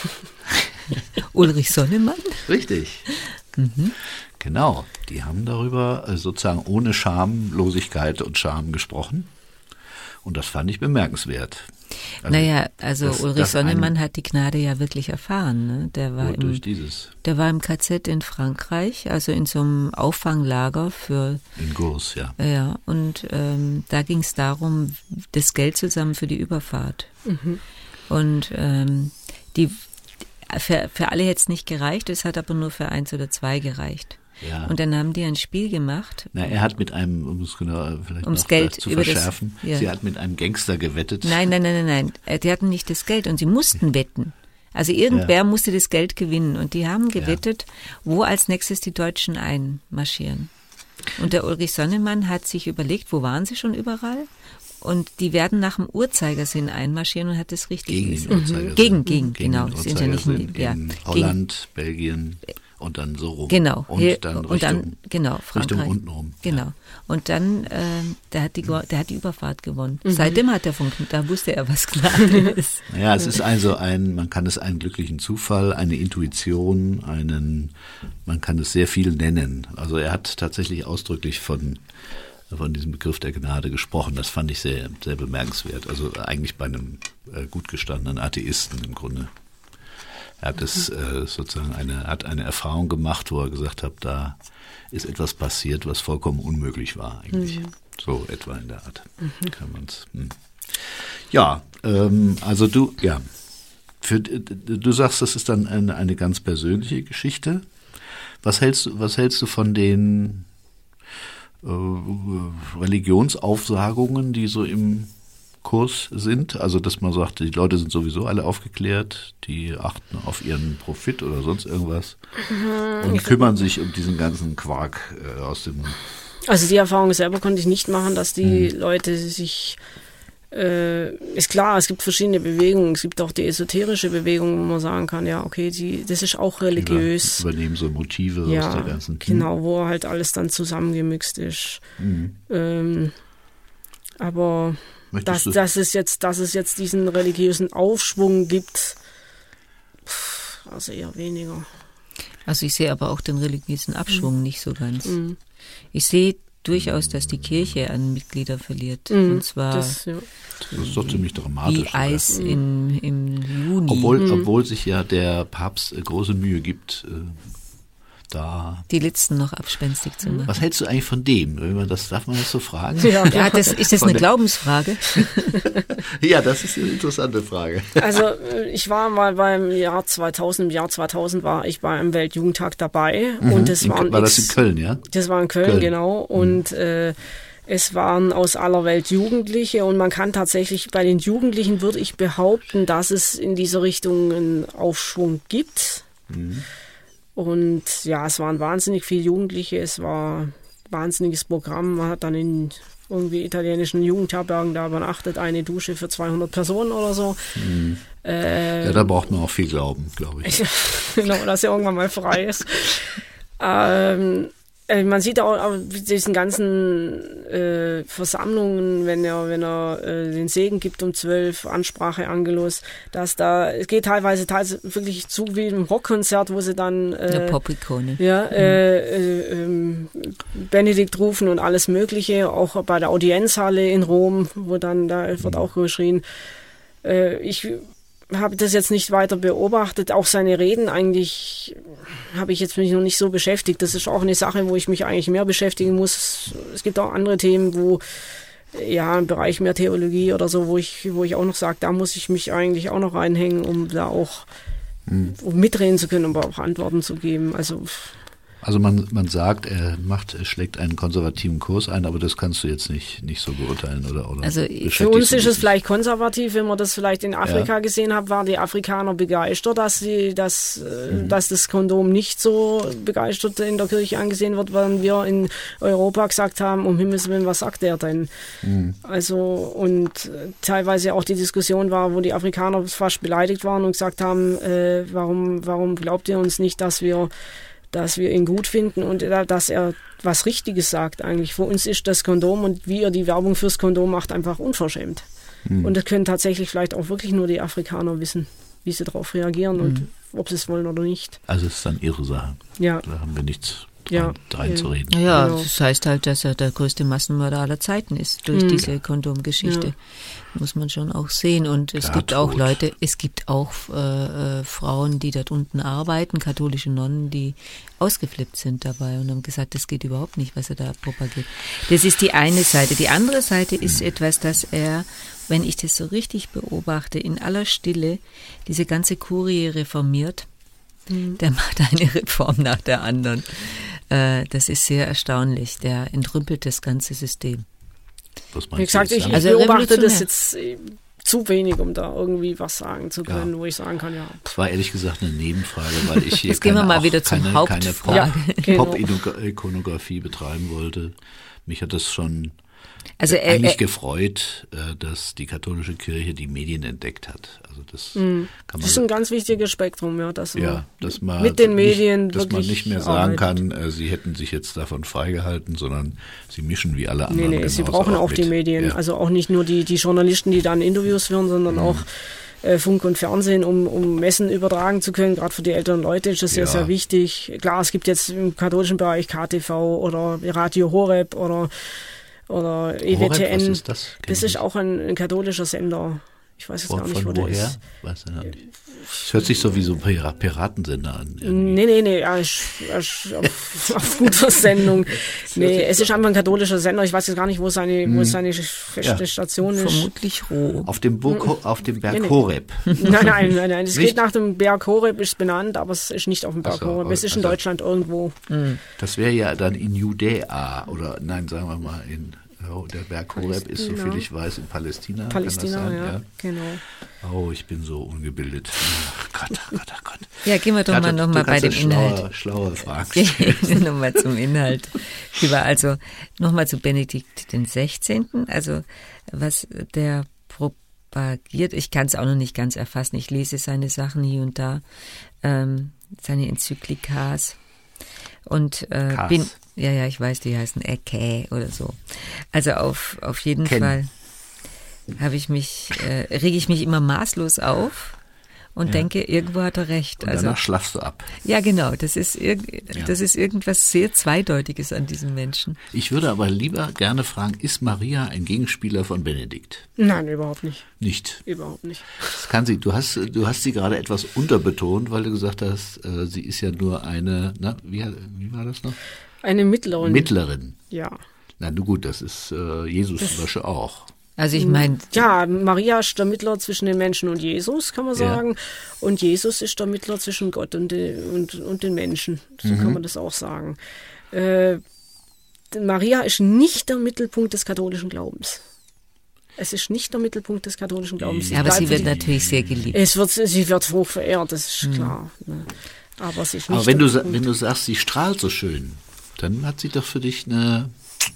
Ulrich Sonnemann? Richtig. Mhm. Genau, die haben darüber äh, sozusagen ohne Schamlosigkeit und Scham gesprochen. Und das fand ich bemerkenswert. Also, naja, also dass- Ulrich dass Sonnemann ein- hat die Gnade ja wirklich erfahren. Ne? Der war durch im, dieses der war im K Z in Frankreich, also in so einem Auffanglager für, in Gurs, ja. ja, und ähm, da ging es darum, das Geld zusammen für die Überfahrt. Mhm. Und ähm, die für, für alle hätte es nicht gereicht, es hat aber nur für eins oder zwei gereicht. ja. Und dann haben die ein Spiel gemacht. Na, er hat mit einem, um es genau vielleicht Ums noch Geld zu über das- verschärfen, ja. sie hat mit einem Gangster gewettet. Nein, nein, nein, nein, nein. Äh, Die hatten nicht das Geld und sie mussten wetten. Also irgendwer Ja. musste das Geld gewinnen und die haben gewettet, wo als nächstes die Deutschen einmarschieren. Und der Ulrich Sonnemann hat sich überlegt, wo waren sie schon überall? und die werden nach dem Uhrzeigersinn einmarschieren und hat das richtig Gegen gesagt. den Uhrzeigersinn. Gegen, gegen, Gegen genau. den Sind ja nicht Uhrzeigersinn in, ja, in gegen, Holland, Belgien und dann so rum. Genau. Und Hier- dann und Richtung, dann, genau, Frankreich. Richtung unten rum. Genau. Und dann, ähm, der hat die, der hat die Überfahrt gewonnen. Seitdem hat er von, da wusste er, was Gnade ist. Ja, es ist also ein, man kann es einen glücklichen Zufall, eine Intuition, einen, man kann es sehr viel nennen. Also er hat tatsächlich ausdrücklich von, von diesem Begriff der Gnade gesprochen. Das fand ich sehr, sehr bemerkenswert. Also eigentlich bei einem äh, gut gestandenen Atheisten im Grunde. Er hat es äh, sozusagen eine, hat eine Erfahrung gemacht, wo er gesagt hat, da ist etwas passiert, was vollkommen unmöglich war eigentlich. Mhm. So etwa in der Art mhm. kann man's. Hm. Ja, ähm, also du, ja, für, du sagst, das ist dann eine, eine ganz persönliche Geschichte. Was hältst du, was hältst du von den äh, Religionsaufsagungen, die so im Kurs sind? Also, dass man sagt, die Leute sind sowieso alle aufgeklärt, die achten auf ihren Profit oder sonst irgendwas und kümmern sich um diesen ganzen Quark äh, aus dem... Also die Erfahrung selber konnte ich nicht machen, dass die hm. Leute sich... Äh, ist klar, es gibt verschiedene Bewegungen. Es gibt auch die esoterische Bewegung, wo man sagen kann, ja, okay, die, das ist auch religiös. Über, übernehmen so Motive ja, aus der ganzen... Genau, wo halt alles dann zusammengemixt ist. Hm. Ähm, aber... Dass, dass, es jetzt, dass es jetzt diesen religiösen Aufschwung gibt, pff, also eher weniger. Also ich sehe aber auch den religiösen Abschwung mhm. nicht so ganz. Mhm. Ich sehe durchaus, dass die Kirche an Mitglieder verliert. Mhm. Und zwar das, ja. das ist doch ziemlich dramatisch. Wie Eis oder? im, im Juni. Obwohl, Mhm. obwohl sich ja der Papst äh, große Mühe gibt, äh, da... Die Letzten noch abspenstig zu machen. Was hältst du eigentlich von dem? Wenn man das, darf man das so fragen? Ja, ja das, ist das eine Glaubensfrage? Ja, das ist eine interessante Frage. Also ich war mal beim Jahr zweitausend, im Jahr zweitausend war ich bei einem Weltjugendtag dabei. Mhm. Und das waren war das in Köln, ja? Das war in Köln, Köln. genau. Und mhm. äh, es waren aus aller Welt Jugendliche und man kann tatsächlich, bei den Jugendlichen würde ich behaupten, dass es in dieser Richtung einen Aufschwung gibt. Mhm. Und ja, es waren wahnsinnig viele Jugendliche, es war ein wahnsinniges Programm. Man hat dann in irgendwie italienischen Jugendherbergen da übernachtet, eine Dusche für zweihundert Personen oder so. Mhm. Äh, ja, da braucht man auch viel Glauben, glaube ich. Genau, dass er irgendwann mal frei ist. ähm, Man sieht auch diesen ganzen äh, Versammlungen, wenn er, wenn er äh, den Segen gibt um zwölf, Ansprache Angelus, dass da, es geht teilweise, teilweise wirklich zu wie im Rockkonzert, wo sie dann äh, der Pop-Ikone. Ja, mhm. äh, äh, äh, Benedikt rufen und alles Mögliche, auch bei der Audienzhalle in Rom, wo dann, da wird auch geschrien. Äh, ich habe das jetzt nicht weiter beobachtet, auch seine Reden eigentlich habe ich jetzt mich noch nicht so beschäftigt. Das ist auch eine Sache, wo ich mich eigentlich mehr beschäftigen muss. Es gibt auch andere Themen, wo ja im Bereich mehr Theologie oder so, wo ich wo ich auch noch sage, da muss ich mich eigentlich auch noch reinhängen, um da auch hm. um mitreden zu können, aber auch Antworten zu geben. Also Also man, man sagt, er macht, er schlägt einen konservativen Kurs ein, aber das kannst du jetzt nicht, nicht so beurteilen, oder? oder also für uns ist es vielleicht konservativ, wenn man das vielleicht in Afrika ja. gesehen hat, waren die Afrikaner begeistert, dass sie, dass, mhm. dass das Kondom nicht so begeistert in der Kirche angesehen wird, während wir in Europa gesagt haben, um Himmels Willen, was sagt der denn? Mhm. Also, und teilweise auch die Diskussion war, wo die Afrikaner fast beleidigt waren und gesagt haben, äh, warum, warum glaubt ihr uns nicht, dass wir dass wir ihn gut finden und dass er was Richtiges sagt eigentlich. Für uns ist das Kondom und wie er die Werbung fürs Kondom macht, einfach unverschämt. Mhm. Und das können tatsächlich vielleicht auch wirklich nur die Afrikaner wissen, wie sie darauf reagieren mhm. und ob sie es wollen oder nicht. Also es ist dann ihre Sache. Ja. Da haben wir nichts ja. rein ja. zu reden. Ja, genau. Das heißt halt, dass er der größte Massenmörder aller Zeiten ist durch mhm. diese Kondomgeschichte. Ja. Muss man schon auch sehen. Und es Klar, gibt auch tot. Leute, es gibt auch äh, Frauen, die dort unten arbeiten, katholische Nonnen, die ausgeflippt sind dabei und haben gesagt, das geht überhaupt nicht, was er da propagiert. Das ist die eine Seite. Die andere Seite ist mhm. etwas, dass er, wenn ich das so richtig beobachte, in aller Stille diese ganze Kurie reformiert. Mhm. Der macht eine Reform nach der anderen. Äh, das ist sehr erstaunlich. Der entrümpelt das ganze System. Wie gesagt, ich, ich also beobachte das jetzt zu wenig, um da irgendwie was sagen zu können, ja. wo ich sagen kann, ja. Das war ehrlich gesagt eine Nebenfrage, weil ich hier jetzt gehen wir mal wieder zum keine, Hauptfrage. keine ja, genau. Pop-Ikonografie betreiben wollte. Mich hat das schon Also äh, eigentlich äh, gefreut, äh, dass die katholische Kirche die Medien entdeckt hat. Also das mh. kann man. Das ist ein ganz wichtiges Spektrum, ja, dass man, ja, dass man mit den Medien nicht, dass man wirklich nicht mehr sagen arbeitet. kann, äh, sie hätten sich jetzt davon freigehalten, sondern sie mischen wie alle anderen. Nee, nee, sie genauso brauchen auch mit. die Medien. Ja. Also auch nicht nur die, die Journalisten, die dann Interviews führen, sondern mhm. auch äh, Funk und Fernsehen, um, um Messen übertragen zu können. Gerade für die älteren Leute ist das sehr, Ja. sehr wichtig. Klar, es gibt jetzt im katholischen Bereich K T V oder Radio Horeb oder, oder E W T N. Horeb, was ist das? Kenn Das ich ist nicht. auch ein, ein katholischer Sender. Ich weiß jetzt Von, gar nicht, von wo der woher? ist. Weiß ich noch nicht. Es hört sich so wie so ein Pira- Piratensender an. irgendwie. Nee, nee, nee, er ist, er ist auf, auf guter Sendung. Nee, es ist einfach ein katholischer Sender. Ich weiß jetzt gar nicht, wo seine, wo seine feste Ja. Station ist. vermutlich roh. Auf dem, Burg, auf dem Berg Nee, nee. Horeb. Nein, nein, nein, nein. Es Nicht? geht nach dem Berg Horeb, ist benannt, aber es ist nicht auf dem Berg Ach so, Horeb. Es ist in also- Deutschland irgendwo. Das wäre ja dann in Judäa oder nein, sagen wir mal in oh, der Berg Horeb ist, so Palästina. viel ich weiß, in Palästina. Palästina, kann das sein? ja, genau. Oh, ich bin so ungebildet. Ach Gott, ach Gott, ach Gott. Ja, gehen wir doch Ja, mal du- nochmal du bei kannst dem ja Inhalt. Schlaue, schlaue Fragen stellen. Gehen wir nochmal zum Inhalt. Lieber, also nochmal zu Benedikt den Sechzehnten. Also was der propagiert, ich kann es auch noch nicht ganz erfassen. Ich lese seine Sachen hier und da, ähm, seine Enzyklikas und äh, Kas. bin, ja, ja, ich weiß, die heißen Ekä oder so. Also auf, auf jeden Ken. Fall habe ich mich, äh, rege ich mich immer maßlos auf und Ja. denke, irgendwo hat er recht. Und Also danach schlafst du ab. ja, genau. Das ist, irg Ja. das ist irgendwas sehr Zweideutiges an diesem Menschen. Ich würde aber lieber gerne fragen, ist Maria ein Gegenspieler von Benedikt? Nein, überhaupt nicht. Nicht. Überhaupt nicht. Das kann sie. Du hast, du hast sie gerade etwas unterbetont, weil du gesagt hast, äh, sie ist ja nur eine, na, wie, wie war das noch? Eine mittlere. Mittlerin. Ja. Na, nun gut, das ist äh, Jesus zum Beispiel auch. Also ich meine, Ja, Maria ist der Mittler zwischen den Menschen und Jesus, kann man Ja. sagen. Und Jesus ist der Mittler zwischen Gott und, de, und, und den Menschen. So Mhm. kann man das auch sagen. Äh, Maria ist nicht der Mittelpunkt des katholischen Glaubens. Es ist nicht der Mittelpunkt des katholischen Glaubens. ja, aber sie bleibt wird für die- natürlich sehr geliebt. Es wird, sie wird hoch verehrt, das ist klar. Ne? Aber sie ist nicht Aber wenn der du, sa- Mittelpunkt. wenn du sagst, sie strahlt so schön, dann hat sie doch für dich eine,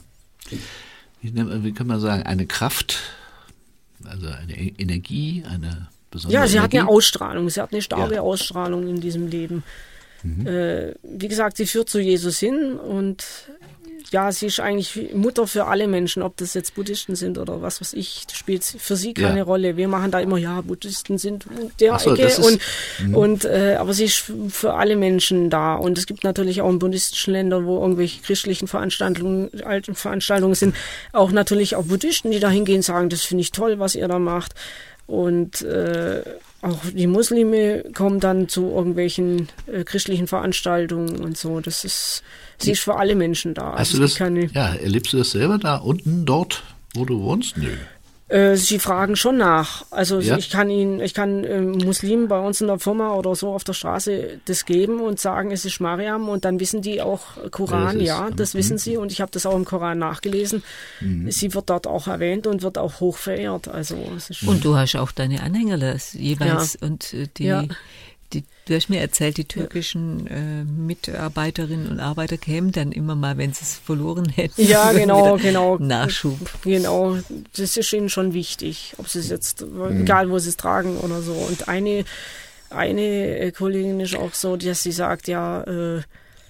wie, nennt- wie kann man sagen, eine Kraft, also eine E- Energie, eine besondere Ja, sie hat Energie. eine Ausstrahlung, sie hat eine starke Ja. Ausstrahlung in diesem Leben. Äh, wie gesagt, sie führt zu Jesus hin und ja, sie ist eigentlich Mutter für alle Menschen, ob das jetzt Buddhisten sind oder was weiß ich, das spielt für sie keine Ja. Rolle. Wir machen da immer, ja, Buddhisten sind in der Ach so, Ecke das ist- und, und äh, aber sie ist für alle Menschen da und es gibt natürlich auch in buddhistischen Ländern, wo irgendwelche christlichen Veranstaltungen, alten Veranstaltungen sind, auch natürlich auch Buddhisten, die da hingehen, sagen, das finde ich toll, was ihr da macht. Und äh, auch die Muslime kommen dann zu irgendwelchen äh, christlichen Veranstaltungen und so. Das ist, sie ist für alle Menschen da. Hast Also du es das, gibt keine, ja, erlebst du das selber da unten, dort, wo du wohnst? Nö. äh, sie fragen schon nach. Also Ja? ich kann ihnen, ich kann ähm, Muslimen bei uns in der Firma oder so auf der Straße das geben und sagen, es ist Mariam und dann wissen die auch Koran, Ja, das ist- ja, das wissen sie und ich habe das auch im Koran nachgelesen. Sie wird dort auch erwähnt und wird auch hoch verehrt. Also es ist Und du hast auch deine Anhänger das jeweils. Und äh, die, Ja. die, du hast mir erzählt, die türkischen äh, Mitarbeiterinnen und Arbeiter kämen dann immer mal, wenn sie es verloren hätten. Ja, genau, wieder genau. Nachschub. Genau, das ist ihnen schon wichtig, ob sie es jetzt, egal wo sie es tragen oder so. Und eine, eine äh, Kollegin ist auch so, dass sie sagt, ja, äh,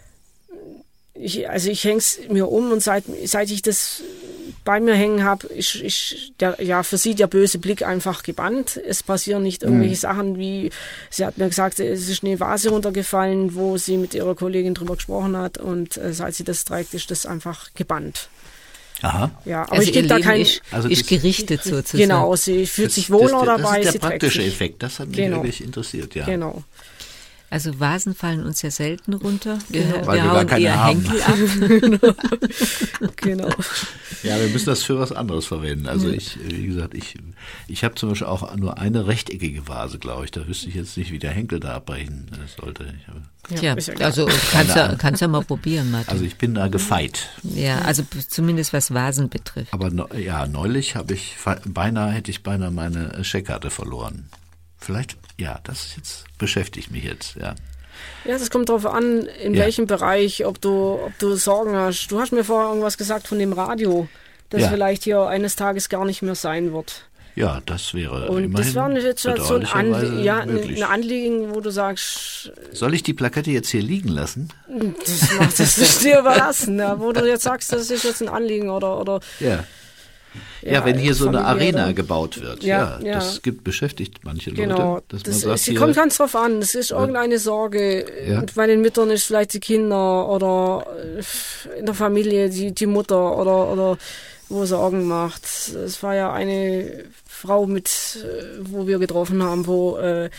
ich, also ich hänge es mir um und seit, seit ich das bei mir hängen habe, ist, ist der, ja, für sie der böse Blick einfach gebannt. Es passieren nicht irgendwelche Sachen wie, sie hat mir gesagt, es ist eine Vase runtergefallen, wo sie mit ihrer Kollegin drüber gesprochen hat und äh, seit sie das trägt, ist das einfach gebannt. Aha. Ja, aber Also ich ihr gebe da Leben kein... ist, Also ist das- gerichtet sozusagen. Genau, sie fühlt Das- sich wohler das, dabei, Das ist sie der trägt praktische sich. Effekt, das hat mich Genau. wirklich interessiert, ja. Genau. Also Vasen fallen uns ja selten runter. Wir, Genau. Weil wir gar hauen keine eher haben. Henkel ab. Genau. Ja, wir müssen das für was anderes verwenden. Also ich, wie gesagt, ich, ich habe zum Beispiel auch nur eine rechteckige Vase, glaube ich. Da wüsste ich jetzt nicht, wie der Henkel da abbrechen sollte. Ich habe, Tja, ist ja klar. also kannst ja, kannst ja mal probieren, Martin. also ich bin da gefeit. Ja, also b- zumindest was Vasen betrifft. Aber ne, ja, neulich habe ich fe- beinahe hätte ich beinahe meine Scheckkarte verloren. Vielleicht, ja, das jetzt beschäftigt mich jetzt, ja. Ja, das kommt darauf an, in Ja. welchem Bereich, ob du, ob du Sorgen hast. Du hast mir vorher irgendwas gesagt von dem Radio. das Ja. vielleicht hier eines Tages gar nicht mehr sein wird. Ja, das wäre Und das war eine Situation, ein, Anlie- ja, möglich. ein Anliegen, wo du sagst, Soll ich die Plakette jetzt hier liegen lassen? das macht das ist dir überlassen, ja, wo du jetzt sagst, das ist jetzt ein Anliegen oder oder Ja. Ja, ja wenn hier so eine Familie Arena oder- gebaut wird, Ja, ja, ja. das gibt beschäftigt manche Leute. Genau, dass das, man sagt, es hier, kommt ganz drauf an. Es ist irgendeine Sorge. Ja. Und bei den Müttern ist vielleicht die Kinder oder in der Familie die, die Mutter oder, oder wo Sorgen macht. Es war ja eine Frau, mit, wo wir getroffen haben, wo äh,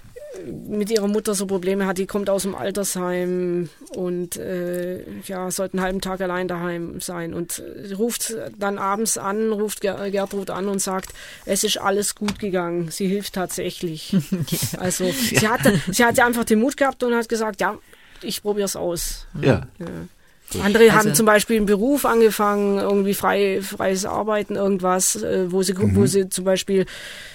mit ihrer Mutter so Probleme hat. Die kommt aus dem Altersheim und äh, ja, sollte einen halben Tag allein daheim sein und äh, ruft dann abends an, ruft Ger- Gertrud an und sagt, es ist alles gut gegangen. Sie hilft tatsächlich. Also sie hatte, sie hatte einfach den Mut gehabt und hat gesagt, ja, ich probiere es aus. Ja. Ja. Andere Also- haben zum Beispiel einen Beruf angefangen, irgendwie frei, freies Arbeiten, irgendwas, äh, wo sie, Mhm. wo sie zum Beispiel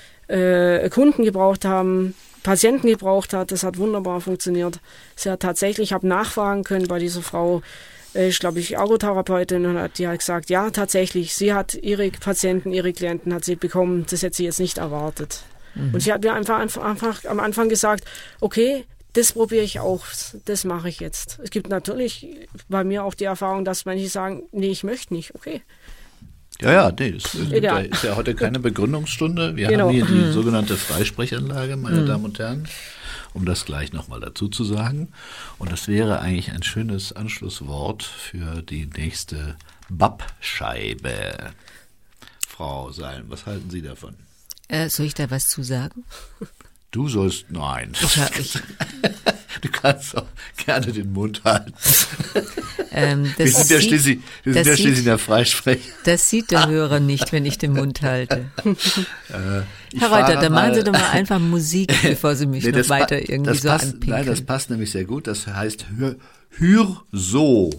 äh, Kunden gebraucht haben, Patienten gebraucht hat. Das hat wunderbar funktioniert. Sie hat tatsächlich, ich habe nachfragen können bei dieser Frau, äh, ich glaube ich Ergotherapeutin, und hat die hat gesagt, ja tatsächlich, sie hat ihre Patienten, ihre Klienten hat sie bekommen. Das hätte sie jetzt nicht erwartet. Mhm. Und sie hat mir einfach, einfach, einfach am Anfang gesagt, okay, das probiere ich auch, das mache ich jetzt. Es gibt natürlich bei mir auch die Erfahrung, dass manche sagen, nee, ich möchte nicht, okay. Ja, ja, nee, das ist, Egal. ist ja heute keine Begründungsstunde. Wir Genau. haben hier die Mhm. sogenannte Freisprechanlage, meine Damen und Herren, um das gleich nochmal dazu zu sagen. Und das wäre eigentlich ein schönes Anschlusswort für die nächste B A P-Scheibe. Frau Salm, was halten Sie davon? Äh, soll ich da was zu sagen? Du sollst, nein. Ich, ich, Du kannst auch gerne den Mund halten. ähm, das Wir sind ja sieht- schließlich, wir sind das ja sieht- schließlich in der Freisprech. Das sieht der Hörer nicht, wenn ich den Mund halte. Äh, ich Herr Reuter, fahre dann machen Sie mal- doch mal einfach Musik, bevor Sie mich Nee, noch das pa- weiter irgendwie das so passt, anpinkeln. Nein, das passt nämlich sehr gut. Das heißt Hür, Hür so.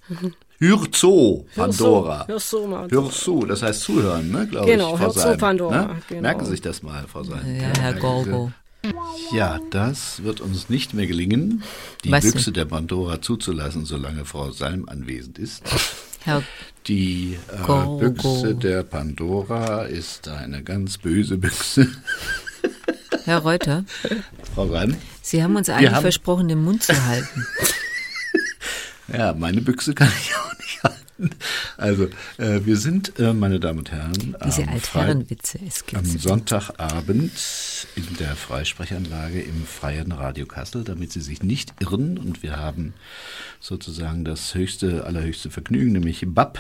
Hür so, Pandora. Hör so mal. Hör so, das heißt zuhören, ne, glaube Genau, ich, Frau hör zu, Salm, Pandora, Ne? genau. Merken Sie sich das mal, Frau Salm. Ja, Herr Gorgo. Ja, das wird uns nicht mehr gelingen, die Was Büchse der Pandora zuzulassen, solange Frau Salm anwesend ist. Herr, Die äh, Gorgo. Büchse der Pandora ist eine ganz böse Büchse. Herr Reuter, Frau Salm? Sie haben uns eigentlich haben- versprochen, den Mund zu halten. Ja, meine Büchse kann ich auch nicht halten. Also, äh, wir sind, äh, meine Damen und Herren, Diese am, Frei Altherrenwitze, es am gibt sie. Sonntagabend in der Freisprechanlage im Freien Radio Kassel, damit Sie sich nicht irren. Und wir haben sozusagen das höchste, allerhöchste Vergnügen, nämlich B A P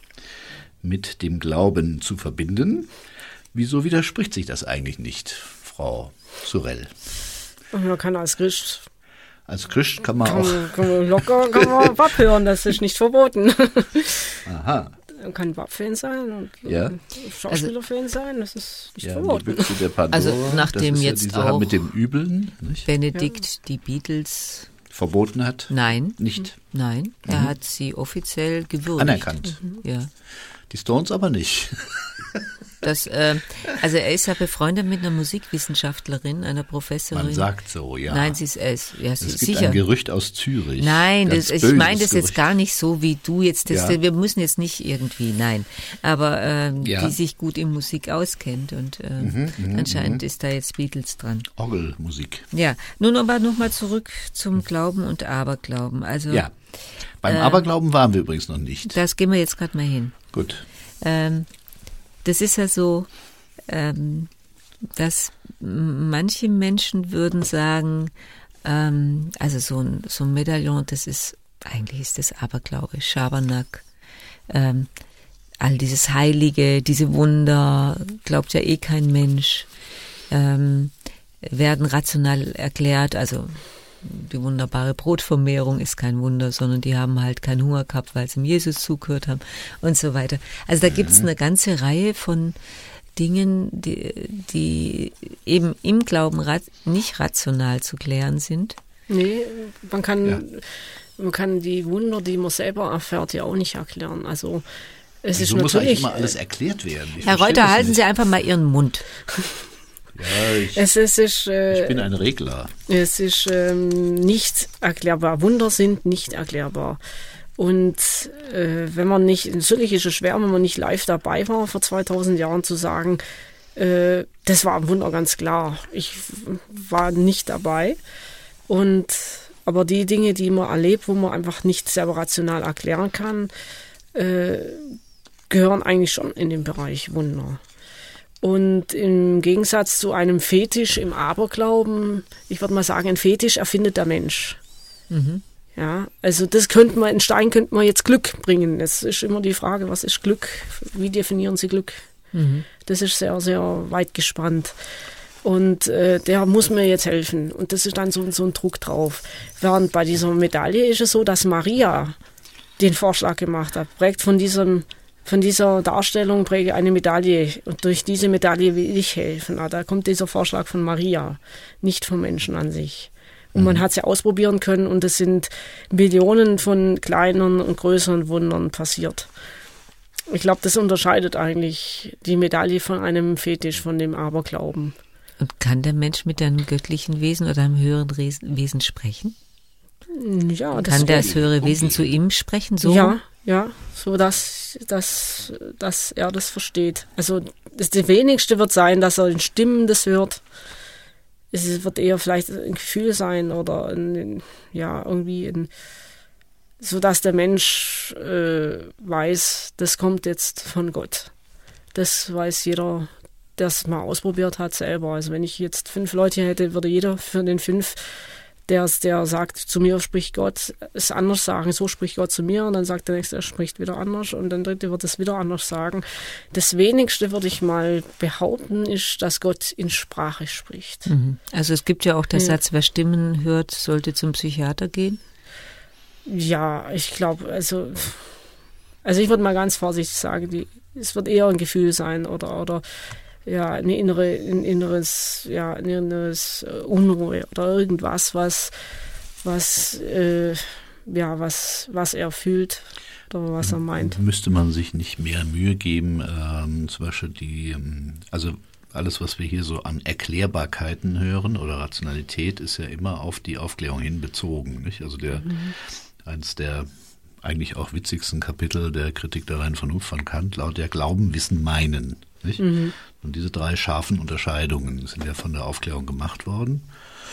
mit dem Glauben zu verbinden. Wieso widerspricht sich das eigentlich nicht, Frau Surell? Und man kann als Christ Als Christ kann man kann, auch... man- kann man locker kann man W A P hören, das ist nicht verboten. Aha. Man kann W A P-Fan sein und Ja. äh, Schauspieler-Fan sein, das ist nicht Ja, die verboten. Büchse der Pandora, Also, nachdem das ist ja jetzt die Sache auch mit dem Übeln, nicht? Benedikt die Beatles, Verboten hat? nein, Nicht. nein, er hat sie offiziell gewürdigt. Anerkannt. Ja. Die Stones aber nicht. Das, äh, also er ist ja befreundet mit einer Musikwissenschaftlerin, einer Professorin. Man sagt so, ja. Nein, sie ist es. Ja, sie es ist gibt sicher. ein Gerücht aus Zürich. Nein, Ganz das, ich böses meine das jetzt Gerücht. gar nicht so, wie du jetzt. Das, Ja. Wir müssen jetzt nicht irgendwie, nein. Aber ähm, Ja. die sich gut in Musik auskennt und ähm, Mhm, anscheinend ist da jetzt Beatles dran. Orgelmusik. Ja, nun aber nochmal zurück zum Glauben und Aberglauben. Also Ja. Beim Ähm, Aberglauben waren wir übrigens noch nicht. das gehen wir jetzt gerade mal hin. Gut. Ähm, das ist ja so, ähm, dass m- manche Menschen würden sagen, ähm, also so ein, so ein Medaillon, das ist, eigentlich ist das Aberglaube, Schabernack, ähm, all dieses Heilige, diese Wunder, glaubt ja eh kein Mensch, ähm, werden rational erklärt, also die wunderbare Brotvermehrung ist kein Wunder, sondern die haben halt keinen Hunger gehabt, weil sie dem Jesus zugehört haben und so weiter. Also da gibt's eine ganze Reihe von Dingen, die, die eben im Glauben rat, nicht rational zu klären sind. Nee, man kann, Ja. man kann die Wunder, die man selber erfährt, ja auch nicht erklären. Also es Wieso ist muss eigentlich natürlich, immer alles erklärt werden? Ich Herr verstehe Reuter, das halten nicht. Sie einfach mal Ihren Mund. Ja, ich, es, es ist, äh, ich bin ein Regler. es ist ähm, nicht erklärbar. Wunder sind nicht erklärbar. Und äh, wenn man nicht, natürlich ist es schwer, wenn man nicht live dabei war, vor zweitausend Jahren zu sagen, äh, das war ein Wunder, ganz klar. Ich war nicht dabei. Und aber die Dinge, die man erlebt, wo man einfach nicht selber rational erklären kann, äh, gehören eigentlich schon in den Bereich Wunder. Und im Gegensatz zu einem Fetisch im Aberglauben, ich würde mal sagen, ein Fetisch erfindet der Mensch. Mhm. Ja, also das könnte man, in Stein könnte man jetzt Glück bringen. Das ist immer die Frage, was ist Glück? Wie definieren Sie Glück? Mhm. Das ist sehr, sehr weit gespannt. Und äh, der muss mir jetzt helfen. Und das ist dann so, so ein Druck drauf. Während bei dieser Medaille ist es so, dass Maria den Vorschlag gemacht hat. Prägt von diesem, von dieser Darstellung präge eine Medaille. Und durch diese Medaille will ich helfen. Aber da kommt dieser Vorschlag von Maria, nicht vom Menschen an sich. Und man hat es ja ausprobieren können und es sind Millionen von kleineren und größeren Wundern passiert. Ich glaube, das unterscheidet eigentlich die Medaille von einem Fetisch, von dem Aberglauben. Und kann der Mensch mit einem göttlichen Wesen oder einem höheren Wesen sprechen? Ja, das kann das höhere Wesen zu ihm sprechen? So? Ja, ja, so dass, dass, dass er das versteht. Also das, das Wenigste wird sein, dass er in Stimmen das hört. Es wird eher vielleicht ein Gefühl sein oder ein, ja, irgendwie ein, so dass der Mensch äh, weiß, das kommt jetzt von Gott. Das weiß jeder, der es mal ausprobiert hat, selber. Also wenn ich jetzt fünf Leute hätte, würde jeder für den fünf, der, der sagt, zu mir spricht Gott, es anders sagen, so spricht Gott zu mir, und dann sagt der nächste, er spricht wieder anders, und der dritte wird es wieder anders sagen. Das Wenigste, würde ich mal behaupten, ist, dass Gott in Sprache spricht. Also es gibt ja auch der ja. Satz, wer Stimmen hört, sollte zum Psychiater gehen. Ja, ich glaube, also, also ich würde mal ganz vorsichtig sagen, die, es wird eher ein Gefühl sein oder, oder ja, eine innere, ein inneres, ja, ein inneres Unruhe oder irgendwas, was, was, äh, ja, was, was er fühlt oder was er meint. Müsste man sich nicht mehr Mühe geben, ähm, zum Beispiel die, also alles, was wir hier so an Erklärbarkeiten hören oder Rationalität, ist ja immer auf die Aufklärung hin bezogen, nicht? Also der, mhm. eins der eigentlich auch witzigsten Kapitel der Kritik der reinen Vernunft von Kant lautet ja Glauben, Wissen, Meinen. Nicht? Mhm. Und diese drei scharfen Unterscheidungen sind ja von der Aufklärung gemacht worden.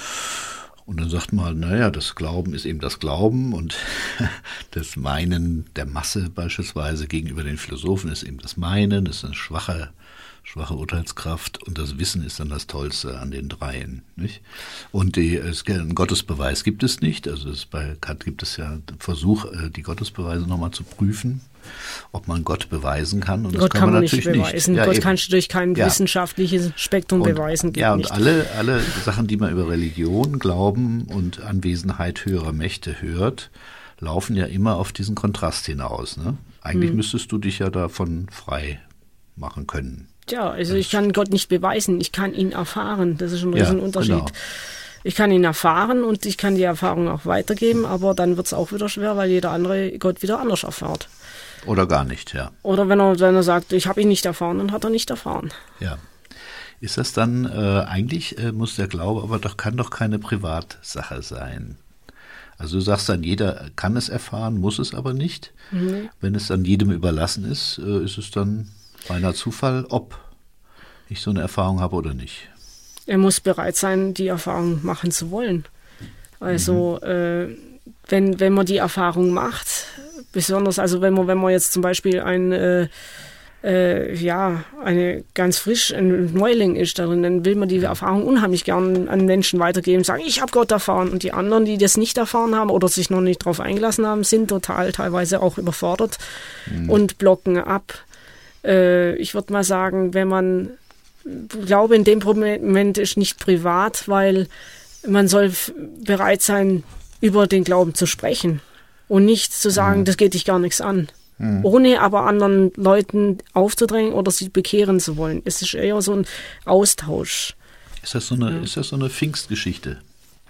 Und dann sagt man, naja, das Glauben ist eben das Glauben und das Meinen der Masse beispielsweise gegenüber den Philosophen ist eben das Meinen, das ist eine schwache, schwache Urteilskraft, und das Wissen ist dann das Tollste an den dreien. Nicht? Und die, es, einen Gottesbeweis gibt es nicht. Also es, bei Kant gibt es ja den Versuch, die Gottesbeweise nochmal zu prüfen, ob man Gott beweisen kann. Und das Gott kann, kann man nicht natürlich beweisen. nicht. Ja, Gott eben. kannst du durch kein ja. wissenschaftliches Spektrum und, beweisen. Geht ja, und nicht. alle, alle Sachen, die man über Religion, Glauben und Anwesenheit höherer Mächte hört, laufen ja immer auf diesen Kontrast hinaus. Ne? Eigentlich hm. müsstest du dich ja davon frei machen können. Ja, also ich kann Gott nicht beweisen, ich kann ihn erfahren. Das ist ein ja, Riesenunterschied. Genau. Ich kann ihn erfahren und ich kann die Erfahrung auch weitergeben, aber dann wird es auch wieder schwer, weil jeder andere Gott wieder anders erfährt. Oder gar nicht, ja. Oder wenn er, wenn er sagt, ich habe ihn nicht erfahren, dann hat er nicht erfahren. Ja. Ist das dann, äh, eigentlich äh, muss der Glaube, aber doch kann doch keine Privatsache sein. Also du sagst dann, jeder kann es erfahren, muss es aber nicht. Mhm. Wenn es dann jedem überlassen ist, äh, ist es dann reiner Zufall, ob ich so eine Erfahrung habe oder nicht. Er muss bereit sein, die Erfahrung machen zu wollen. Also mhm. äh, wenn, wenn man die Erfahrung macht, besonders, also wenn man, wenn man jetzt zum Beispiel ein äh, äh, ja, eine ganz frisch ein Neuling ist darin, dann will man die Erfahrung unheimlich gern an Menschen weitergeben, sagen, ich habe Gott erfahren. Und die anderen, die das nicht erfahren haben oder sich noch nicht darauf eingelassen haben, sind total teilweise auch überfordert mhm. und blocken ab. Äh, ich würde mal sagen, wenn man Glaube in dem Moment ist nicht privat, weil man soll f- bereit sein, über den Glauben zu sprechen und nicht zu sagen, mhm. das geht dich gar nichts an. Mhm. Ohne aber anderen Leuten aufzudrängen oder sie bekehren zu wollen. Es ist eher so ein Austausch. Ist das so eine, ja. ist das so eine Pfingstgeschichte?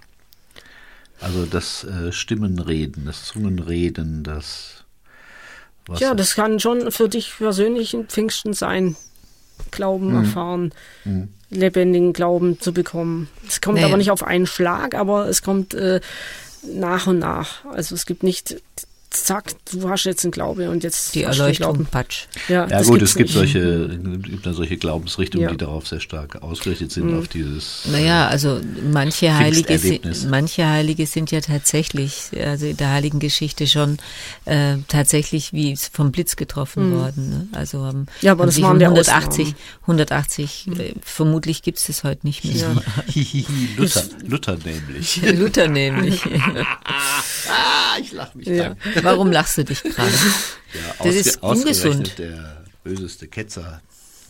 Also das äh, Stimmenreden, das Zungenreden, das... Was ja, das kann schon für dich persönlich ein Pfingsten sein. Glauben mhm. erfahren, mhm. lebendigen Glauben zu bekommen. Es kommt naja. aber nicht auf einen Schlag, aber es kommt äh, nach und nach. Also es gibt nicht zack, du hast jetzt einen Glaube und jetzt Die hast du Erleuchtung, Glauben. Patsch. Ja, Ja das gut, gibt's es gibt nicht. solche, gibt da solche Glaubensrichtungen, Ja. die darauf sehr stark ausgerichtet sind, Mhm. auf dieses. Naja, also manche Heilige, Pfingsterlebnis. sind, manche Heilige sind ja tatsächlich, also in der Heiligen Geschichte schon äh, tatsächlich wie vom Blitz getroffen Mhm. worden. Ne? Also haben, Ja, aber haben das sich waren um der hundertachtzig, Ausnahmen. hundertachtzig äh, vermutlich gibt es das heute nicht mehr. Ja. Luther, Luther nämlich. Luther nämlich. Ah, ich lache mich Ja. krank. Warum lachst du dich gerade? Ja, Das ist ungesund. ausgerechnet der böseste Ketzer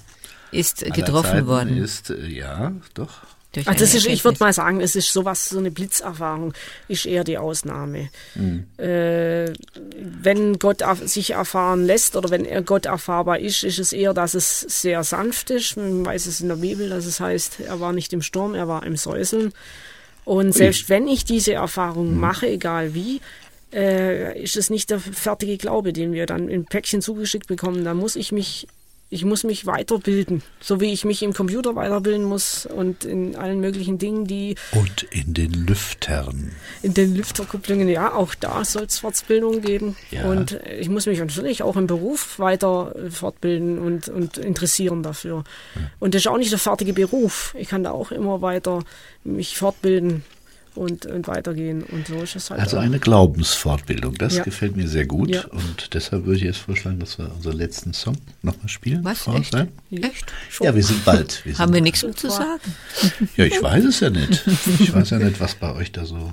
Ist aller getroffen Zeiten worden. ist, äh, ja, doch. Durch Also das eine ist, ich Erkenntnis. würde mal sagen, es ist sowas, so eine Blitzerfahrung ist eher die Ausnahme. Mhm. Äh, wenn Gott erf- sich erfahren lässt oder wenn er Gott erfahrbar ist, ist es eher, dass es sehr sanft ist. Man weiß es in der Bibel, dass es heißt, er war nicht im Sturm, er war im Säuseln. Und selbst wenn ich diese Erfahrung Mhm. mache, egal wie, äh, ist es nicht der fertige Glaube, den wir dann in Päckchen zugeschickt bekommen. Da muss ich mich Ich muss mich weiterbilden, so wie ich mich im Computer weiterbilden muss und in allen möglichen Dingen, die Und in den Lüftern. in den Lüfterkupplungen, ja, auch da soll es Fortbildung geben. Ja. Und äh, ich muss mich natürlich auch im Beruf weiter äh, fortbilden und, und interessieren dafür. Und das ist auch nicht der fertige Beruf. Ich kann da auch immer weiter mich fortbilden und, und weitergehen. Und so ist es halt. Also auch. eine Glaubensfortbildung, das Ja. gefällt mir sehr gut. Ja. Und deshalb würde ich jetzt vorschlagen, dass wir unseren letzten Song nochmal spielen. Was? Frau Echt? Stein? Echt? Ja, wir sind bald. Wir sind Haben wir nichts mehr zu sagen? Ja, ich weiß es ja nicht. Ich weiß ja nicht, was bei euch da so,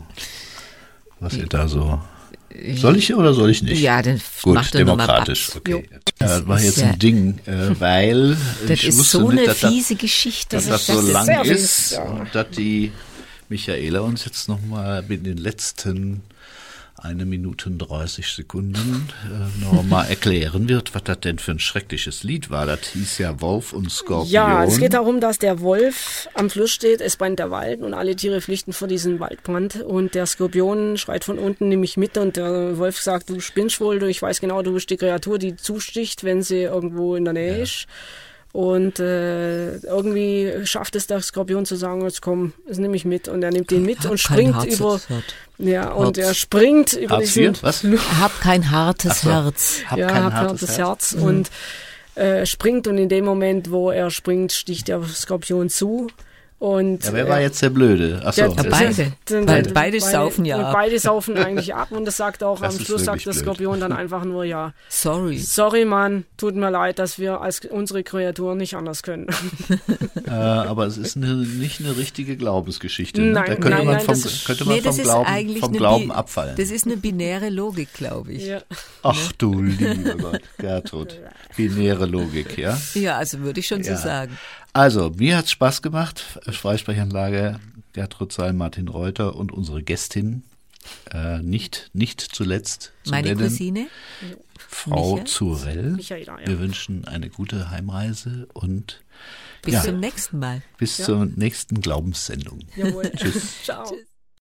was ihr da so. Soll ich oder soll ich nicht? Ja, dann Gut, mach doch noch mal demokratisch. Batz. Okay. Das Ja, das war ist jetzt ja- ein Ding, äh, weil Das ich ist wusste so nicht, eine dass das, fiese Geschichte. dass das das so ist lang sehr fies, ist ja. und dass die Michaela uns jetzt nochmal in den letzten eine Minute und dreißig Sekunden äh, noch mal erklären wird, was das denn für ein schreckliches Lied war. Das hieß ja Wolf und Skorpion. Ja, es geht darum, dass der Wolf am Fluss steht, es brennt der Wald und alle Tiere flüchten vor diesem Waldbrand und der Skorpion schreit von unten, nimm mich mit und der Wolf sagt, du spinnst wohl, du, ich weiß genau, du bist die Kreatur, die zusticht, wenn sie irgendwo in der Nähe Ja. ist. Und äh, irgendwie schafft es der Skorpion zu sagen, jetzt komm, das nehme ich mit. Und er nimmt ihn mit Hab und kein springt hartes über. Herz. Ja, und Herz. er springt über Hartz vier? diesen Was? Hab kein hartes Ach so. Herz. Hab ja, kein hab hartes hartes Herz. Herz und äh, springt und in dem Moment, wo er springt, sticht der Skorpion zu. Und Ja, wer äh, war jetzt der Blöde? Ach so, der- Ja, das- beide. Sind Weil dann beide saufen ja und ab. beide saufen eigentlich ab und das sagt auch, Das am ist Schluss sagt wirklich der blöd. Skorpion dann einfach nur, ja, Sorry. sorry Mann, tut mir leid, dass wir als unsere Kreaturen nicht anders können. Äh, aber es ist eine, nicht eine richtige Glaubensgeschichte. Ne? Nein, da könnte nein, man nein, vom, das ist- könnte man Nee, das vom ist Glauben, eigentlich vom eine Glauben Bi- abfallen. Das ist eine binäre Logik, glaube ich. Ja. Ach du lieber Gott, Gertrud. Binäre Logik, ja? Ja, also würde ich schon Ja. so sagen. Also, mir hat's Spaß gemacht. Freisprechanlage, Gertrud Seil, Martin Reuter und unsere Gästin, äh, nicht, nicht zuletzt zu Meine nennen, Cousine? Frau Micha? Zurell. Michaela, ja. Wir wünschen eine gute Heimreise und Bis Ja. zum nächsten Mal. bis zur nächsten Glaubenssendung. Jawohl. Tschüss. Ciao. Tschüss.